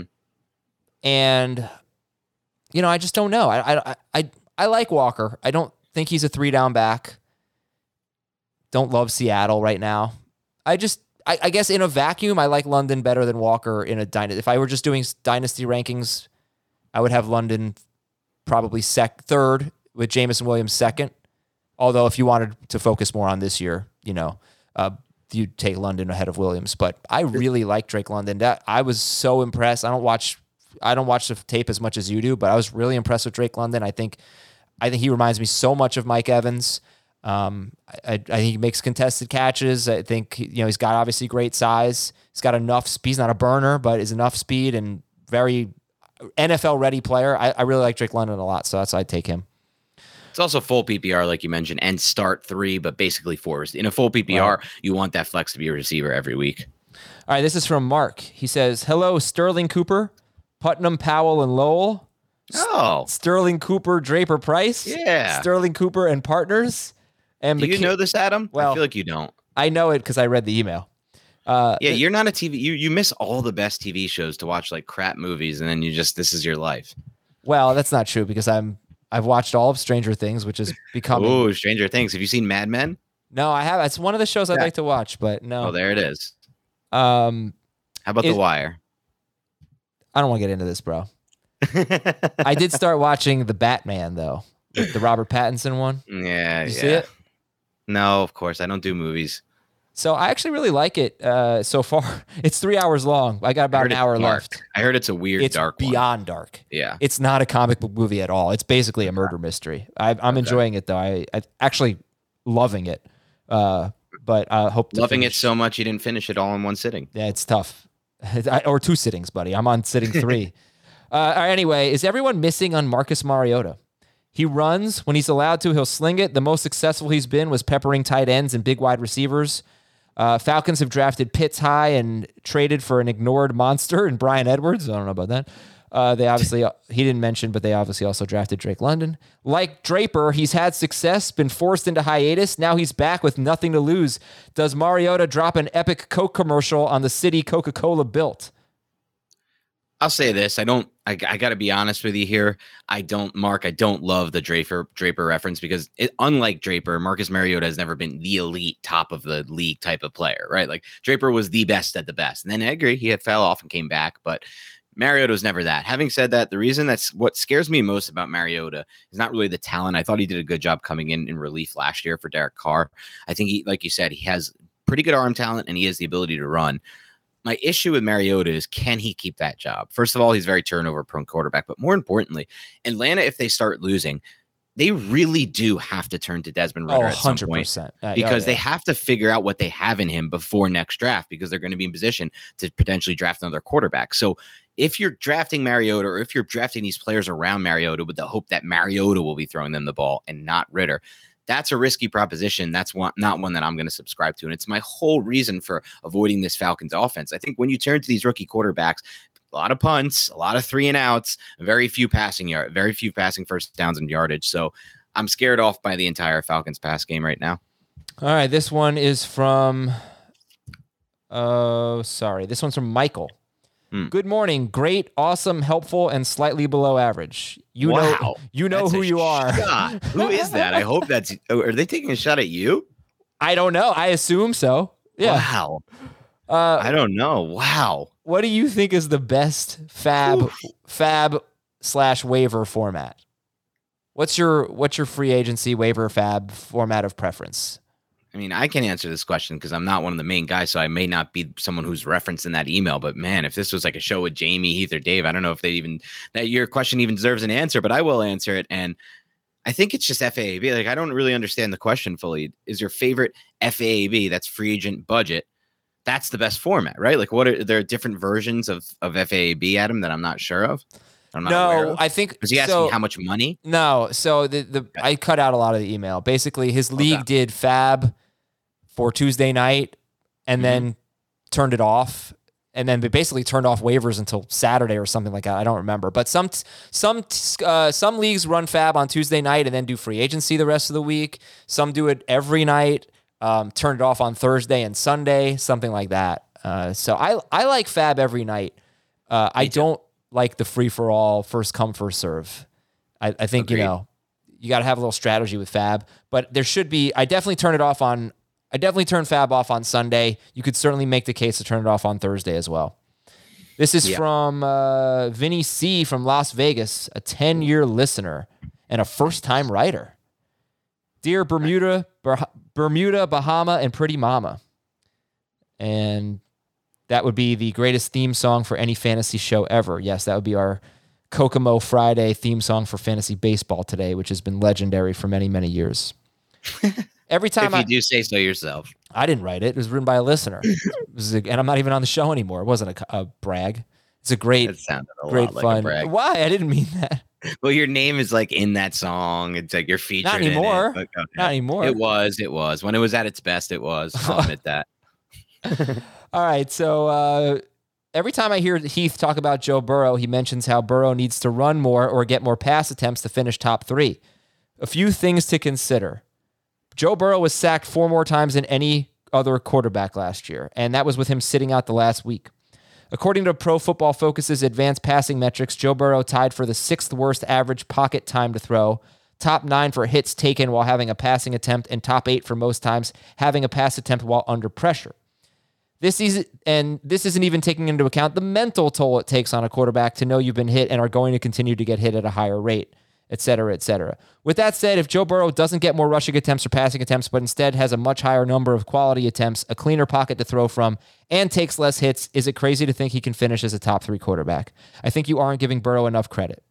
And, you know, I just don't know. I, I, I, I like Walker. I don't think he's a three-down back. Don't love Seattle right now. I just, I, I guess in a vacuum, I like London better than Walker in a dynasty. If I were just doing dynasty rankings, I would have London probably sec third with Jameson Williams second. Although if you wanted to focus more on this year, you know, uh, you'd take London ahead of Williams. But I really like Drake London. That I was so impressed. I don't watch, I don't watch the tape as much as you do, but I was really impressed with Drake London. I think, I think he reminds me so much of Mike Evans. Um, I, I think he makes contested catches. I think, you know, he's got obviously great size. He's got enough speed. He's not a burner, but is enough speed and very N F L ready player. I, I really like Drake London a lot, so that's why I'd take him. It's also full P P R, like you mentioned, and start three, but basically four. In a full P P R, right. You want that flex to be a receiver every week. All right, this is from Mark. He says, hello, Sterling Cooper, Putnam, Powell, and Lowell. Oh. Sterling Cooper, Draper Price. Yeah. Sterling Cooper and partners. And Do you McK- know this, Adam? Well, I feel like you don't. I know it because I read the email. Uh, yeah, you're not a T V. You you miss all the best T V shows to watch like crap movies, and then you just this is your life. Well, that's not true because I'm I've watched all of Stranger Things, which is becoming. Oh, Stranger Things. Have you seen Mad Men? No, I have. It's one of the shows I'd yeah. like to watch, but no. Oh, there it is. Um, how about is, The Wire? I don't want to get into this, bro. I did start watching The Batman though, the Robert Pattinson one. Yeah, Did you yeah. see it? No, of course I don't do movies. So I actually really like it uh, so far. It's three hours long. I got about an hour dark. left. I heard it's a weird, it's dark beyond one. dark. Yeah. It's not a comic book movie at all. It's basically a murder mystery. I, I'm okay. enjoying it, though. I, I actually loving it. Uh, but I hope to Loving finish. it so much you didn't finish it all in one sitting. Yeah, it's tough. I, or two sittings, buddy. I'm on sitting three. uh, anyway, is everyone missing on Marcus Mariota? He runs. When he's allowed to, he'll sling it. The most successful he's been was peppering tight ends and big wide receivers. Uh, Falcons have drafted Pitts high and traded for an ignored monster and Bryan Edwards. I don't know about that. Uh, they obviously, he didn't mention, but they obviously also drafted Drake London. Like Draper, he's had success, been forced into hiatus. Now he's back with nothing to lose. Does Mariota drop an epic Coke commercial on the city Coca-Cola built? I'll say this. I don't, I, I got to be honest with you here. I don't, Mark, I don't love the Draper Draper reference because it, unlike Draper, Marcus Mariota has never been the elite top of the league type of player, right? Like Draper was the best at the best. And then I agree, he had fell off and came back, but Mariota was never that. Having said that, the reason that's what scares me most about Mariota is not really the talent. I thought he did a good job coming in in relief last year for Derek Carr. I think he, like you said, he has pretty good arm talent and he has the ability to run. My issue with Mariota is, can he keep that job? First of all, he's very turnover prone quarterback, but more importantly, Atlanta, if they start losing, they really do have to turn to Desmond Ridder Oh, at some one hundred percent. point Uh, because oh, yeah. they have to figure out what they have in him before next draft, because they're going to be in position to potentially draft another quarterback. So if you're drafting Mariota, or if you're drafting these players around Mariota with the hope that Mariota will be throwing them the ball and not Ridder, that's a risky proposition. That's one, not one that I'm going to subscribe to. And it's my whole reason for avoiding this Falcons offense. I think when you turn to these rookie quarterbacks, a lot of punts, a lot of three and outs, very few passing yard, very few passing first downs and yardage. So I'm scared off by the entire Falcons pass game right now. All right, this one is from. Oh, uh, sorry. This one's from Michael. Hmm. Good morning. Great, awesome, helpful, and slightly below average. You wow. know, you know That's who a you are. shot. Who is that? I hope that's. Are they taking a shot at you? I don't know. I assume so. Yeah. Wow. Uh, I don't know. Wow. What do you think is the best fab Oof. fab slash waiver format? What's your what's your free agency waiver fab format of preference? I mean, I can answer this question because I'm not one of the main guys, so I may not be someone who's referenced in that email. But man, if this was like a show with Jamie, Heath, or Dave, I don't know if they even that your question even deserves an answer, but I will answer it. And I think it's just F A A B. Like, I don't really understand the question fully. Is your favorite F A A B, that's free agent budget, that's the best format, right? Like, what are there different versions of of F A A B, Adam, that I'm not sure of? I'm not no, I think. Was he asking so, how much money? No, so the the okay. I cut out a lot of the email. Basically, his league okay. did fab for Tuesday night, and mm-hmm. then turned it off, and then they basically turned off waivers until Saturday or something like that. I don't remember, but some some uh, some leagues run fab on Tuesday night and then do free agency the rest of the week. Some do it every night, um, turn it off on Thursday and Sunday, something like that. Uh, so I I like fab every night. Uh, I don't like the free for all, first come first serve. I, I think Agreed. you know you got to have a little strategy with fab, but there should be. I definitely turn it off on. I definitely turn fab off on Sunday. You could certainly make the case to turn it off on Thursday as well. This is yeah. from uh, Vinny C. from Las Vegas, a ten-year listener and a first-time writer. Dear Bermuda, Ber- Bermuda, Bahama, and Pretty Mama. And that would be the greatest theme song for any fantasy show ever. Yes, that would be our Kokomo Friday theme song for fantasy baseball today, which has been legendary for many, many years. Every time if you I do say so yourself. I didn't write it. It was written by a listener. It was a, and I'm not even on the show anymore. It wasn't a, a brag. It's a great, it sounded a great lot like fun. a brag. Why? I didn't mean that. Well, your name is like in that song. It's like you're featured. Not anymore. In it. Okay. Not anymore. It was. It was. When it was at its best, it was. I'll admit that. All right. So uh, every time I hear Heath talk about Joe Burrow, he mentions how Burrow needs to run more or get more pass attempts to finish top three. A few things to consider. Joe Burrow was sacked four more times than any other quarterback last year, and that was with him sitting out the last week. According to Pro Football Focus's advanced passing metrics, Joe Burrow tied for the sixth worst average pocket time to throw, top nine for hits taken while having a passing attempt, and top eight for most times having a pass attempt while under pressure. This is, and this isn't even taking into account the mental toll it takes on a quarterback to know you've been hit and are going to continue to get hit at a higher rate, et cetera, et cetera. With that said, if Joe Burrow doesn't get more rushing attempts or passing attempts, but instead has a much higher number of quality attempts, a cleaner pocket to throw from, and takes less hits, is it crazy to think he can finish as a top three quarterback? I think you aren't giving Burrow enough credit.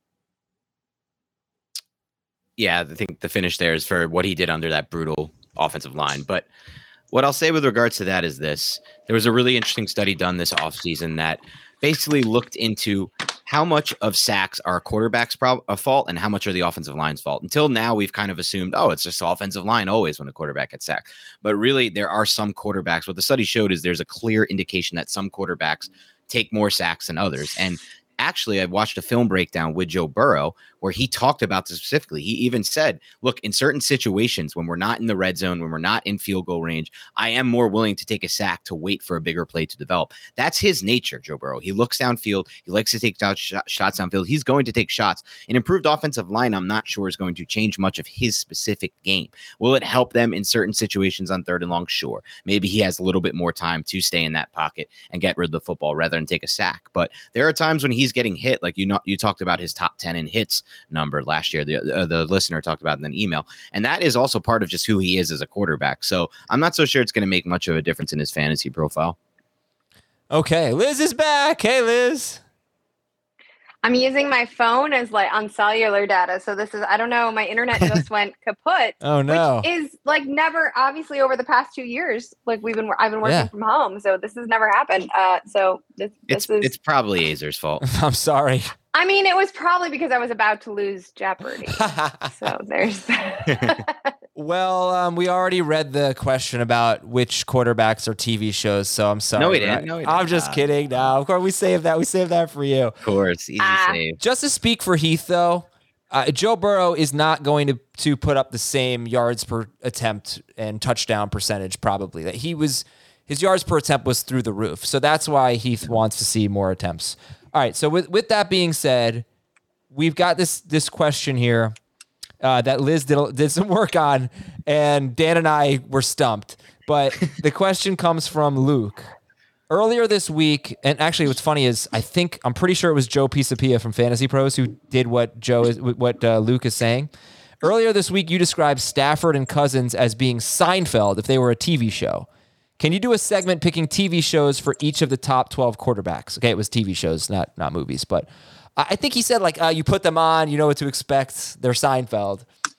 Yeah, I think the finish there is for what he did under that brutal offensive line. But what I'll say with regards to that is this. There was a really interesting study done this offseason that basically looked into how much of sacks are a quarterback's prob- a fault and how much are the offensive line's fault. Until now, we've kind of assumed, oh, it's just the offensive line always when a quarterback gets sacked. But really, there are some quarterbacks. What the study showed is there's a clear indication that some quarterbacks take more sacks than others. And actually, I watched a film breakdown with Joe Burrow where he talked about this specifically. He even said, look, in certain situations, when we're not in the red zone, when we're not in field goal range, I am more willing to take a sack to wait for a bigger play to develop. That's his nature, Joe Burrow. He looks downfield. He likes to take sh- shots downfield. He's going to take shots. An improved offensive line, I'm not sure is going to change much of his specific game. Will it help them in certain situations on third and long? Sure. Maybe he has a little bit more time to stay in that pocket and get rid of the football rather than take a sack. But there are times when he's getting hit, like you know, you talked about his top ten in hits number last year. The uh, the listener talked about in an email, and that is also part of just who he is as a quarterback. So I'm not so sure it's going to make much of a difference in his fantasy profile. Okay, Liz is back. Hey, Liz. I'm using my phone as like on cellular data. So this is, I don't know, my internet just went kaput. Oh no. Which is like never, obviously over the past two years, like we've been, I've been working Yeah. from home. So this has never happened. Uh, so this, It's this is, it's probably Azer's fault. I'm sorry. I mean, it was probably because I was about to lose Jeopardy. So there's Well, um, we already read the question about which quarterbacks are T V shows, so I'm sorry. No, we didn't. right? No, we I'm didn't. just Uh, kidding. No, of course we saved that. We saved that for you. Of course, easy Ah. save. Just to speak for Heath, though, uh, Joe Burrow is not going to to put up the same yards per attempt and touchdown percentage. Probably that he was his yards per attempt was through the roof. So that's why Heath wants to see more attempts. All right. So with with that being said, we've got this this question here uh, that Liz did did some work on, and Dan and I were stumped. But the question comes from Luke. Earlier this week, and actually what's funny is I think, I'm pretty sure it was Joe Pisapia from Fantasy Pros who did what Joe is, what uh, Luke is saying. Earlier this week, you described Stafford and Cousins as being Seinfeld if they were a T V show. Can you do a segment picking T V shows for each of the top twelve quarterbacks? Okay, it was T V shows, not not movies, but I I think he said like uh, you put them on, you know what to expect. They're Seinfeld.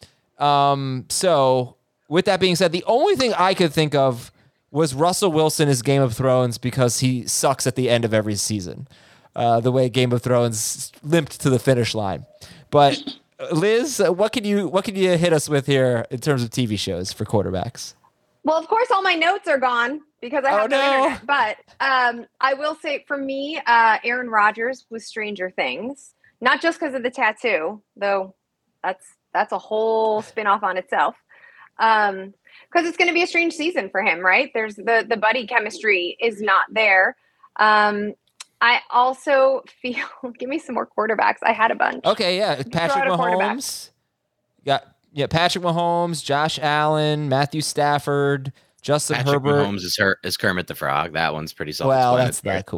Um, so with that being said, the only thing I could think of was Russell Wilson as Game of Thrones because he sucks at the end of every season. Uh, the way Game of Thrones limped to the finish line. But Liz, what can you what can you hit us with here in terms of T V shows for quarterbacks? Well, of course, all my notes are gone because I have Oh, no, no. internet. But um, I will say, for me, uh, Aaron Rodgers was Stranger Things, not just because of the tattoo, though that's that's a whole spinoff on itself. Um, because it's going to be a strange season for him, right? There's the the buddy chemistry is not there. Um, I also feel. Give me some more quarterbacks. I had a bunch. Okay, yeah, Patrick out a quarterback. Mahomes. Got yeah, Patrick Mahomes, Josh Allen, Matthew Stafford, Justin Patrick Herbert. Mahomes is, her, is Kermit the Frog. That one's pretty Well, that's self-explanatory. not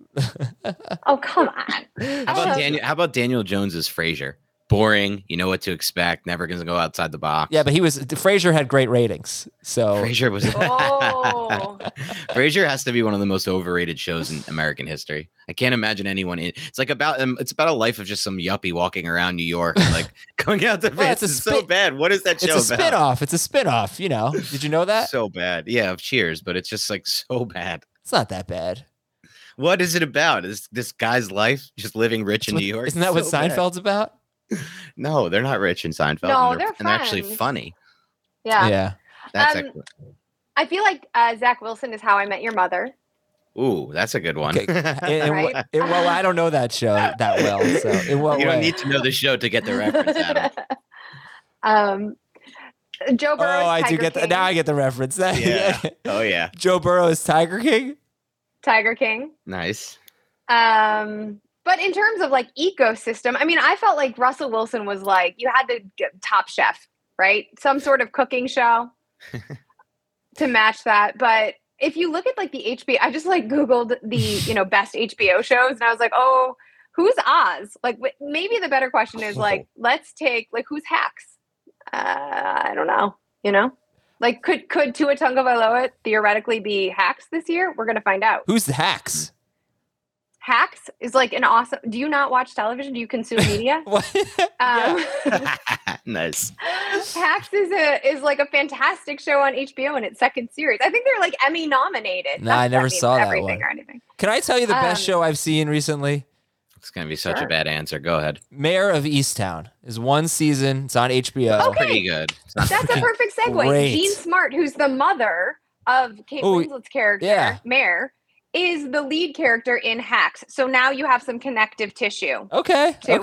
cool. Oh, come on. How about Um, Daniel? How about Daniel Jones as Frazier? Boring. You know what to expect. Never going to go outside the box. Yeah, but he was Frazier had great ratings. So Frazier was. Oh. Frasier has to be one of the most overrated shows in American history. I can't imagine anyone in. It's like about um, it's about a life of just some yuppie walking around New York, and like going out to Well, Vegas. it's a It's so spin- bad. What is that it's show a about? spinoff. It's a spinoff, you know. Did you know that? So bad. Yeah, of Cheers, but it's just like so bad. It's not that bad. What is it about? Is this guy's life just living rich in What- New York? Isn't that what So bad. Seinfeld's about? No, they're not rich in Seinfeld. No, and they're, they're and they're actually friends. funny. Yeah. Yeah. That's Um, excellent. I feel like uh, Zach Wilson is How I Met Your Mother. Ooh, that's a good one. Okay. In- in Right? what- in- well, I don't know that show that well. So in what you way? don't need to know the show to get the reference, Adam. um, Joe oh, Burrow. is I do Tiger get the, King. now I get the reference. Yeah. Oh yeah. Joe Burrow is Tiger King. Tiger King. Nice. Um, but in terms of like ecosystem, I mean, I felt like Russell Wilson was like, you had to get Top Chef, right? Some sort of cooking show to match that. But if you look at like the H B O, I just like Googled the, you know, best H B O shows and I was like, oh, who's Oz? Like wh- maybe the better question is like, let's take like, who's Hacks? Uh, I don't know, you know? Like, could could Tua Tagovailoa theoretically be Hacks this year? We're going to find out. Who's the Hacks? Hacks is like an awesome. Do you not watch television? Do you consume media? What? Um, Nice. Hacks is a is like a fantastic show on H B O in its second series. I think they're like Emmy nominated. Nah, I Not never means saw that everything one. or anything. Can I tell you the best Um, show I've seen recently? It's gonna be such Sure. a bad answer. Go ahead. Mayor of Easttown is one season. It's on H B O. Okay. Pretty good. It's not That's a perfect segue. Great. Jean Smart, who's the mother of Kate Oh, Winslet's character, yeah. Mare, is the lead character in Hacks. So now you have some connective tissue. Okay. Two. Okay.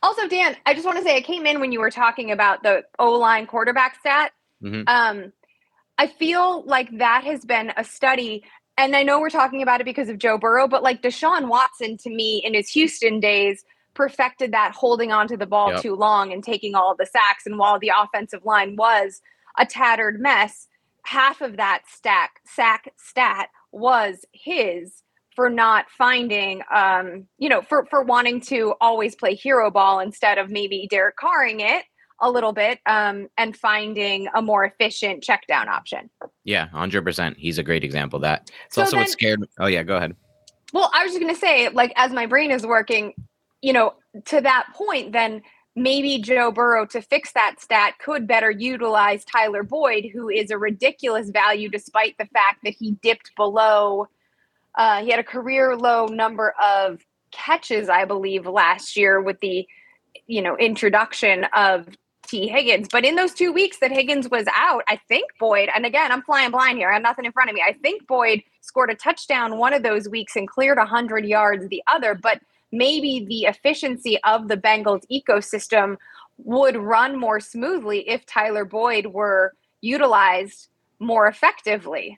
Also, Dan, I just want to say I came in when you were talking about the O-line quarterback stat. Mm-hmm. Um, I feel like that has been a study, and I know we're talking about it because of Joe Burrow, but like Deshaun Watson, to me, in his Houston days, perfected that holding on to the ball Yep. too long and taking all the sacks. And while the offensive line was a tattered mess, half of that stack sack stat was his for not finding, um, you know, for, for wanting to always play hero ball instead of maybe Derek Carring it a little bit um, and finding a more efficient check down option. Yeah, one hundred percent. He's a great example of that. It's So also what then- scared me. Oh, yeah, go ahead. Well, I was just going to say, like, as my brain is working, you know, to that point, then maybe Joe Burrow, to fix that stat, could better utilize Tyler Boyd, who is a ridiculous value despite the fact that he dipped below. Uh, he had a career low number of catches, I believe, last year with the, you know, introduction of T. Higgins. But in those two weeks that Higgins was out, I think Boyd, and again, I'm flying blind here, I have nothing in front of me. I think Boyd scored a touchdown one of those weeks and cleared one hundred yards the other. But maybe the efficiency of the Bengals ecosystem would run more smoothly if Tyler Boyd were utilized more effectively.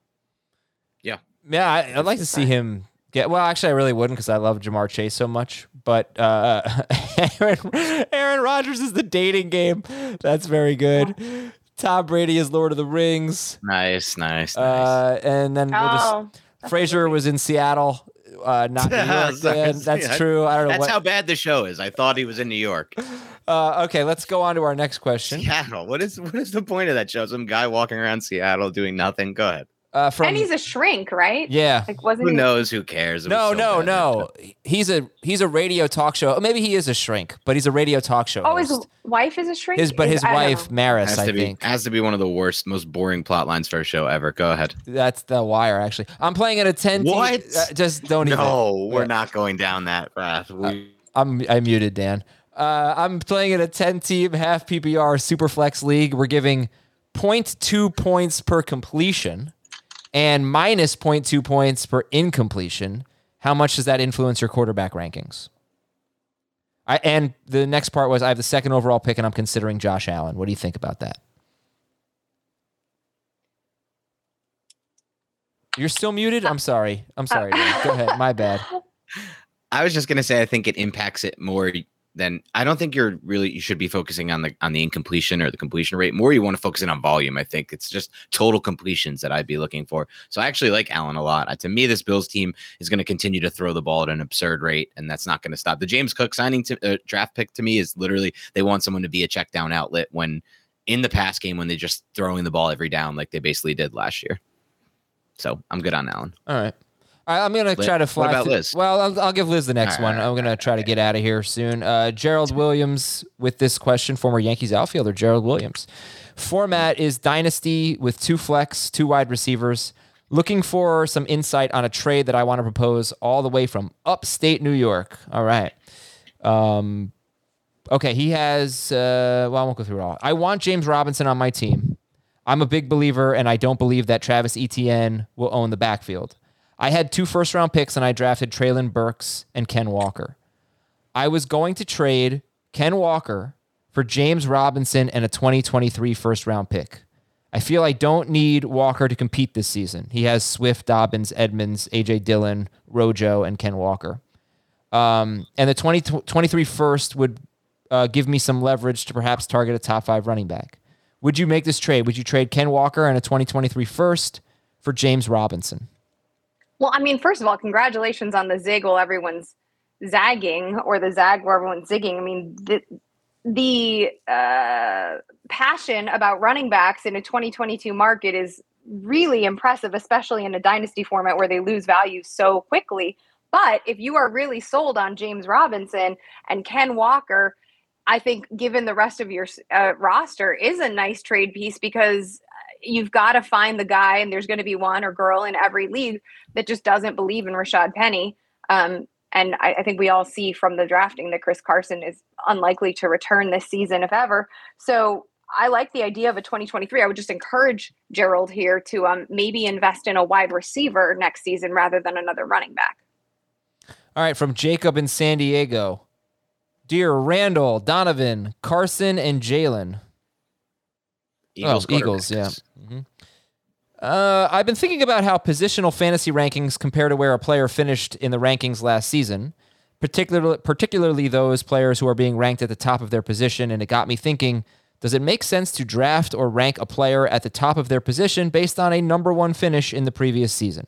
Yeah. Yeah, I, I'd like to see him get. Well, actually, I really wouldn't because I love Jamar Chase so much. But uh, Aaron, Aaron Rodgers is the dating game. That's very good. Tom Brady is Lord of the Rings. Nice, nice, nice. Uh, and then we'll Oh, just, Frazier was in Seattle, uh, not New York. Dan. That's Yeah. true. I don't know That's what. how bad the show is. I thought he was in New York. Uh, okay, let's go on to our next question. Seattle. What is what is the point of that show? Some guy walking around Seattle doing nothing. Go ahead. Uh, from and he's a shrink, right? yeah. Like, wasn't Who he? knows? Who cares? It was No, so no, bad. no. He's a he's a radio talk show. Maybe he is a shrink, but he's a radio talk show. Oh, his host. wife is a shrink? His, but Is- his I don't wife know. Maris, Has I to be think. has to be one of the worst, most boring plot lines for a show ever. Go ahead. That's the Wire. Actually, I'm playing at a ten. What? Team, uh, just don't even. No, we're Yeah. not going down that path. We, I'm I muted Dan. Uh, I'm playing in a ten team half P P R super flex league. We're giving zero point two points per completion and minus zero point two points per incompletion. How much does that influence your quarterback rankings? I and the next part was I have the second overall pick and I'm considering Josh Allen. What do you think about that? You're still muted? I'm sorry. I'm sorry. Dan. Go ahead. My bad. I was just gonna say I think it impacts it more than I don't think you're really you should be focusing on the on the incompletion or the completion rate. More you want to focus in on volume. I think it's just total completions that I'd be looking for. So I actually like Allen a lot. Uh, to me, this Bills team is going to continue to throw the ball at an absurd rate, and that's not going to stop. The James Cook signing to uh, draft pick to me is literally they want someone to be a check down outlet when in the pass game when they're just throwing the ball every down like they basically did last year. So I'm good on Allen. All right. All right, I'm going to Liz- try to what fly. about through- Liz? Well, I'll, I'll give Liz the next All one. right, I'm going to try to get out of here soon. Uh, Gerald Williams with this question, former Yankees outfielder Gerald Williams. Format is dynasty with two flex, two wide receivers. Looking for some insight on a trade that I want to propose all the way from upstate New York. All right. Um, okay, he has, uh, well, I won't go through it all. I want James Robinson on my team. I'm a big believer, and I don't believe that Travis Etienne will own the backfield. I had two first-round picks, and I drafted Traylon Burks and Ken Walker. I was going to trade Ken Walker for James Robinson and a twenty twenty-three first-round pick. I feel I don't need Walker to compete this season. He has Swift, Dobbins, Edmonds, A J Dillon, Rojo, and Ken Walker. Um, and the twenty twenty-three first would uh, give me some leverage to perhaps target a top five running back. Would you make this trade? Would you trade Ken Walker and a twenty twenty-three first for James Robinson? Well, I mean, first of all, congratulations on the zig while everyone's zagging, or the zag where everyone's zigging. I mean, the, the uh, passion about running backs in a twenty twenty-two market is really impressive, especially in a dynasty format where they lose value so quickly. But if you are really sold on James Robinson and Ken Walker, I think given the rest of your uh, roster is a nice trade piece, because you've got to find the guy, and there's going to be one or girl in every league that just doesn't believe in Rashad Penny. Um, and I, I think we all see from the drafting that Chris Carson is unlikely to return this season, if ever. So I like the idea of a twenty twenty-three. I would just encourage Gerald here to um, maybe invest in a wide receiver next season rather than another running back. All right, from Jacob in San Diego. Dear Randall, Donovan, Carson, and Jalen. Eagles, oh, Eagles, yeah. Mm-hmm. Uh, I've been thinking about how positional fantasy rankings compare to where a player finished in the rankings last season, particularly particularly those players who are being ranked at the top of their position, and it got me thinking, does it make sense to draft or rank a player at the top of their position based on a number one finish in the previous season?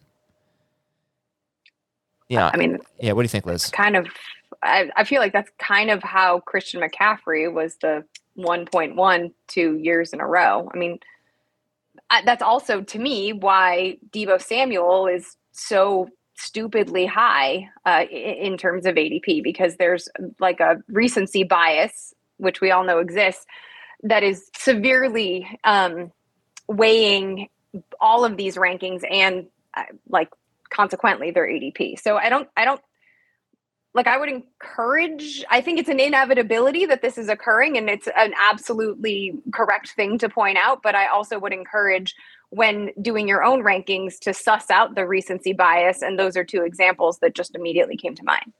Yeah, I mean, yeah. What do you think, Liz? Kind of, I, I feel like that's kind of how Christian McCaffrey was the one point one two years in a row. I mean, I, that's also to me why Deebo Samuel is so stupidly high uh, in, in terms of A D P, because there's like a recency bias, which we all know exists, that is severely um, weighing all of these rankings and uh, like consequently their A D P. So I don't, I don't like, I would encourage, I think it's an inevitability that this is occurring, and it's an absolutely correct thing to point out. But I also would encourage, when doing your own rankings, to suss out the recency bias. And those are two examples that just immediately came to mind.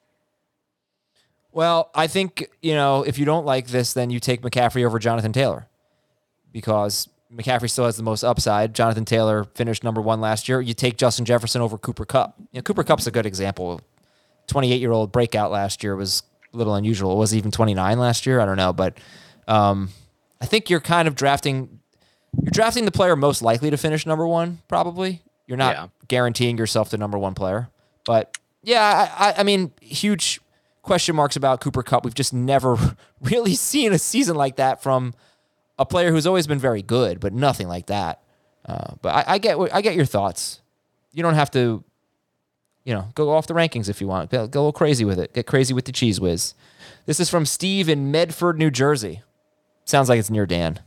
Well, I think, you know, if you don't like this, then you take McCaffrey over Jonathan Taylor, because McCaffrey still has the most upside. Jonathan Taylor finished number one last year. You take Justin Jefferson over Cooper Kupp. You know, Cooper Kupp's a good example. twenty-eight-year-old breakout last year was a little unusual. Was he even twenty-nine last year? I don't know. But um, I think you're kind of drafting you're drafting the player most likely to finish number one, probably. You're not yeah. guaranteeing yourself the number one player. But, yeah, I, I mean, huge question marks about Cooper Kupp. We've just never really seen a season like that from a player who's always been very good, but nothing like that. Uh, but I, I get I get your thoughts. You don't have to, you know, go off the rankings if you want. Go, go a little crazy with it. Get crazy with the Cheese Whiz. This is from Steve in Medford, New Jersey. Sounds like it's near Dan.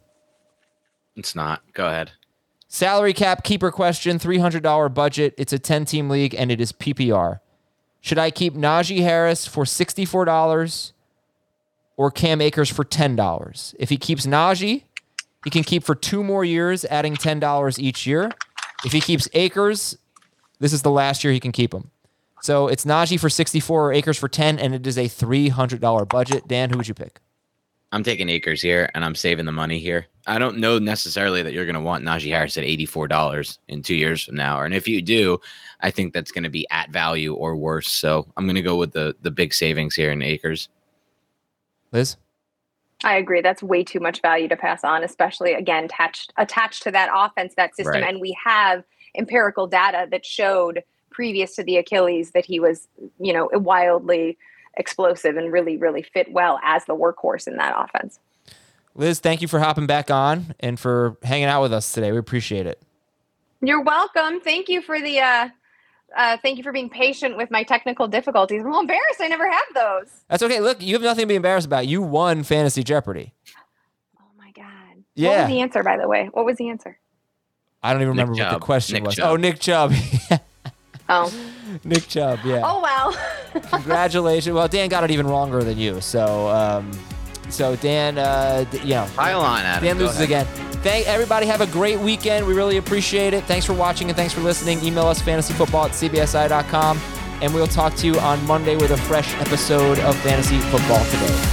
It's not. Go ahead. Salary cap keeper question, three hundred dollars budget. It's a ten-team league, and it is P P R. Should I keep Najee Harris for sixty-four dollars or Cam Akers for ten dollars? If he keeps Najee, he can keep for two more years, adding ten dollars each year. If he keeps Akers, this is the last year he can keep him. So it's Najee for sixty-four or Akers for ten, and it is a three hundred dollars budget. Dan, who would you pick? I'm taking Akers here, and I'm saving the money here. I don't know necessarily that you're going to want Najee Harris at eighty-four dollars in two years from now. And if you do, I think that's going to be at value or worse. So I'm going to go with the the big savings here in Akers. Liz? I agree. That's way too much value to pass on, especially, again, attached, attached to that offense, that system. Right. And we have empirical data that showed previous to the Achilles that he was, you know, wildly explosive and really, really fit well as the workhorse in that offense. Liz, thank you for hopping back on and for hanging out with us today. We appreciate it. You're welcome. Thank you for the, uh, uh, thank you for being patient with my technical difficulties. I'm a little embarrassed. I never have those. That's okay. Look, you have nothing to be embarrassed about. You won Fantasy Jeopardy. Oh my God. Yeah. What was the answer, by the way? What was the answer? I don't even remember Nick what Chubb. the question Nick was. Chubb. Oh, Nick Chubb. Oh. Nick Chubb, yeah. Oh, wow. Congratulations. Well, Dan got it even wronger than you. So, um, so Dan, uh, you know. Pile on, Adam. Dan Go loses ahead. again. Thank everybody. Have a great weekend. We really appreciate it. Thanks for watching and thanks for listening. Email us fantasyfootball at c b s i dot com. And we'll talk to you on Monday with a fresh episode of Fantasy Football Today.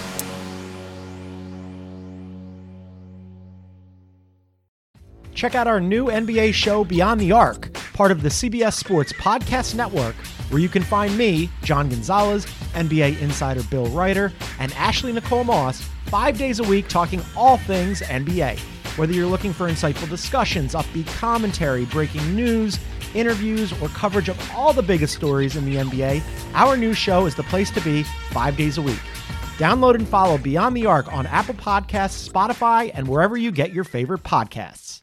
Check out our new N B A show, Beyond the Arc, part of the C B S Sports Podcast Network, where you can find me, John Gonzalez, N B A insider Bill Ryder, and Ashley Nicole Moss, five days a week talking all things N B A. Whether you're looking for insightful discussions, upbeat commentary, breaking news, interviews, or coverage of all the biggest stories in the N B A, our new show is the place to be five days a week. Download and follow Beyond the Arc on Apple Podcasts, Spotify, and wherever you get your favorite podcasts.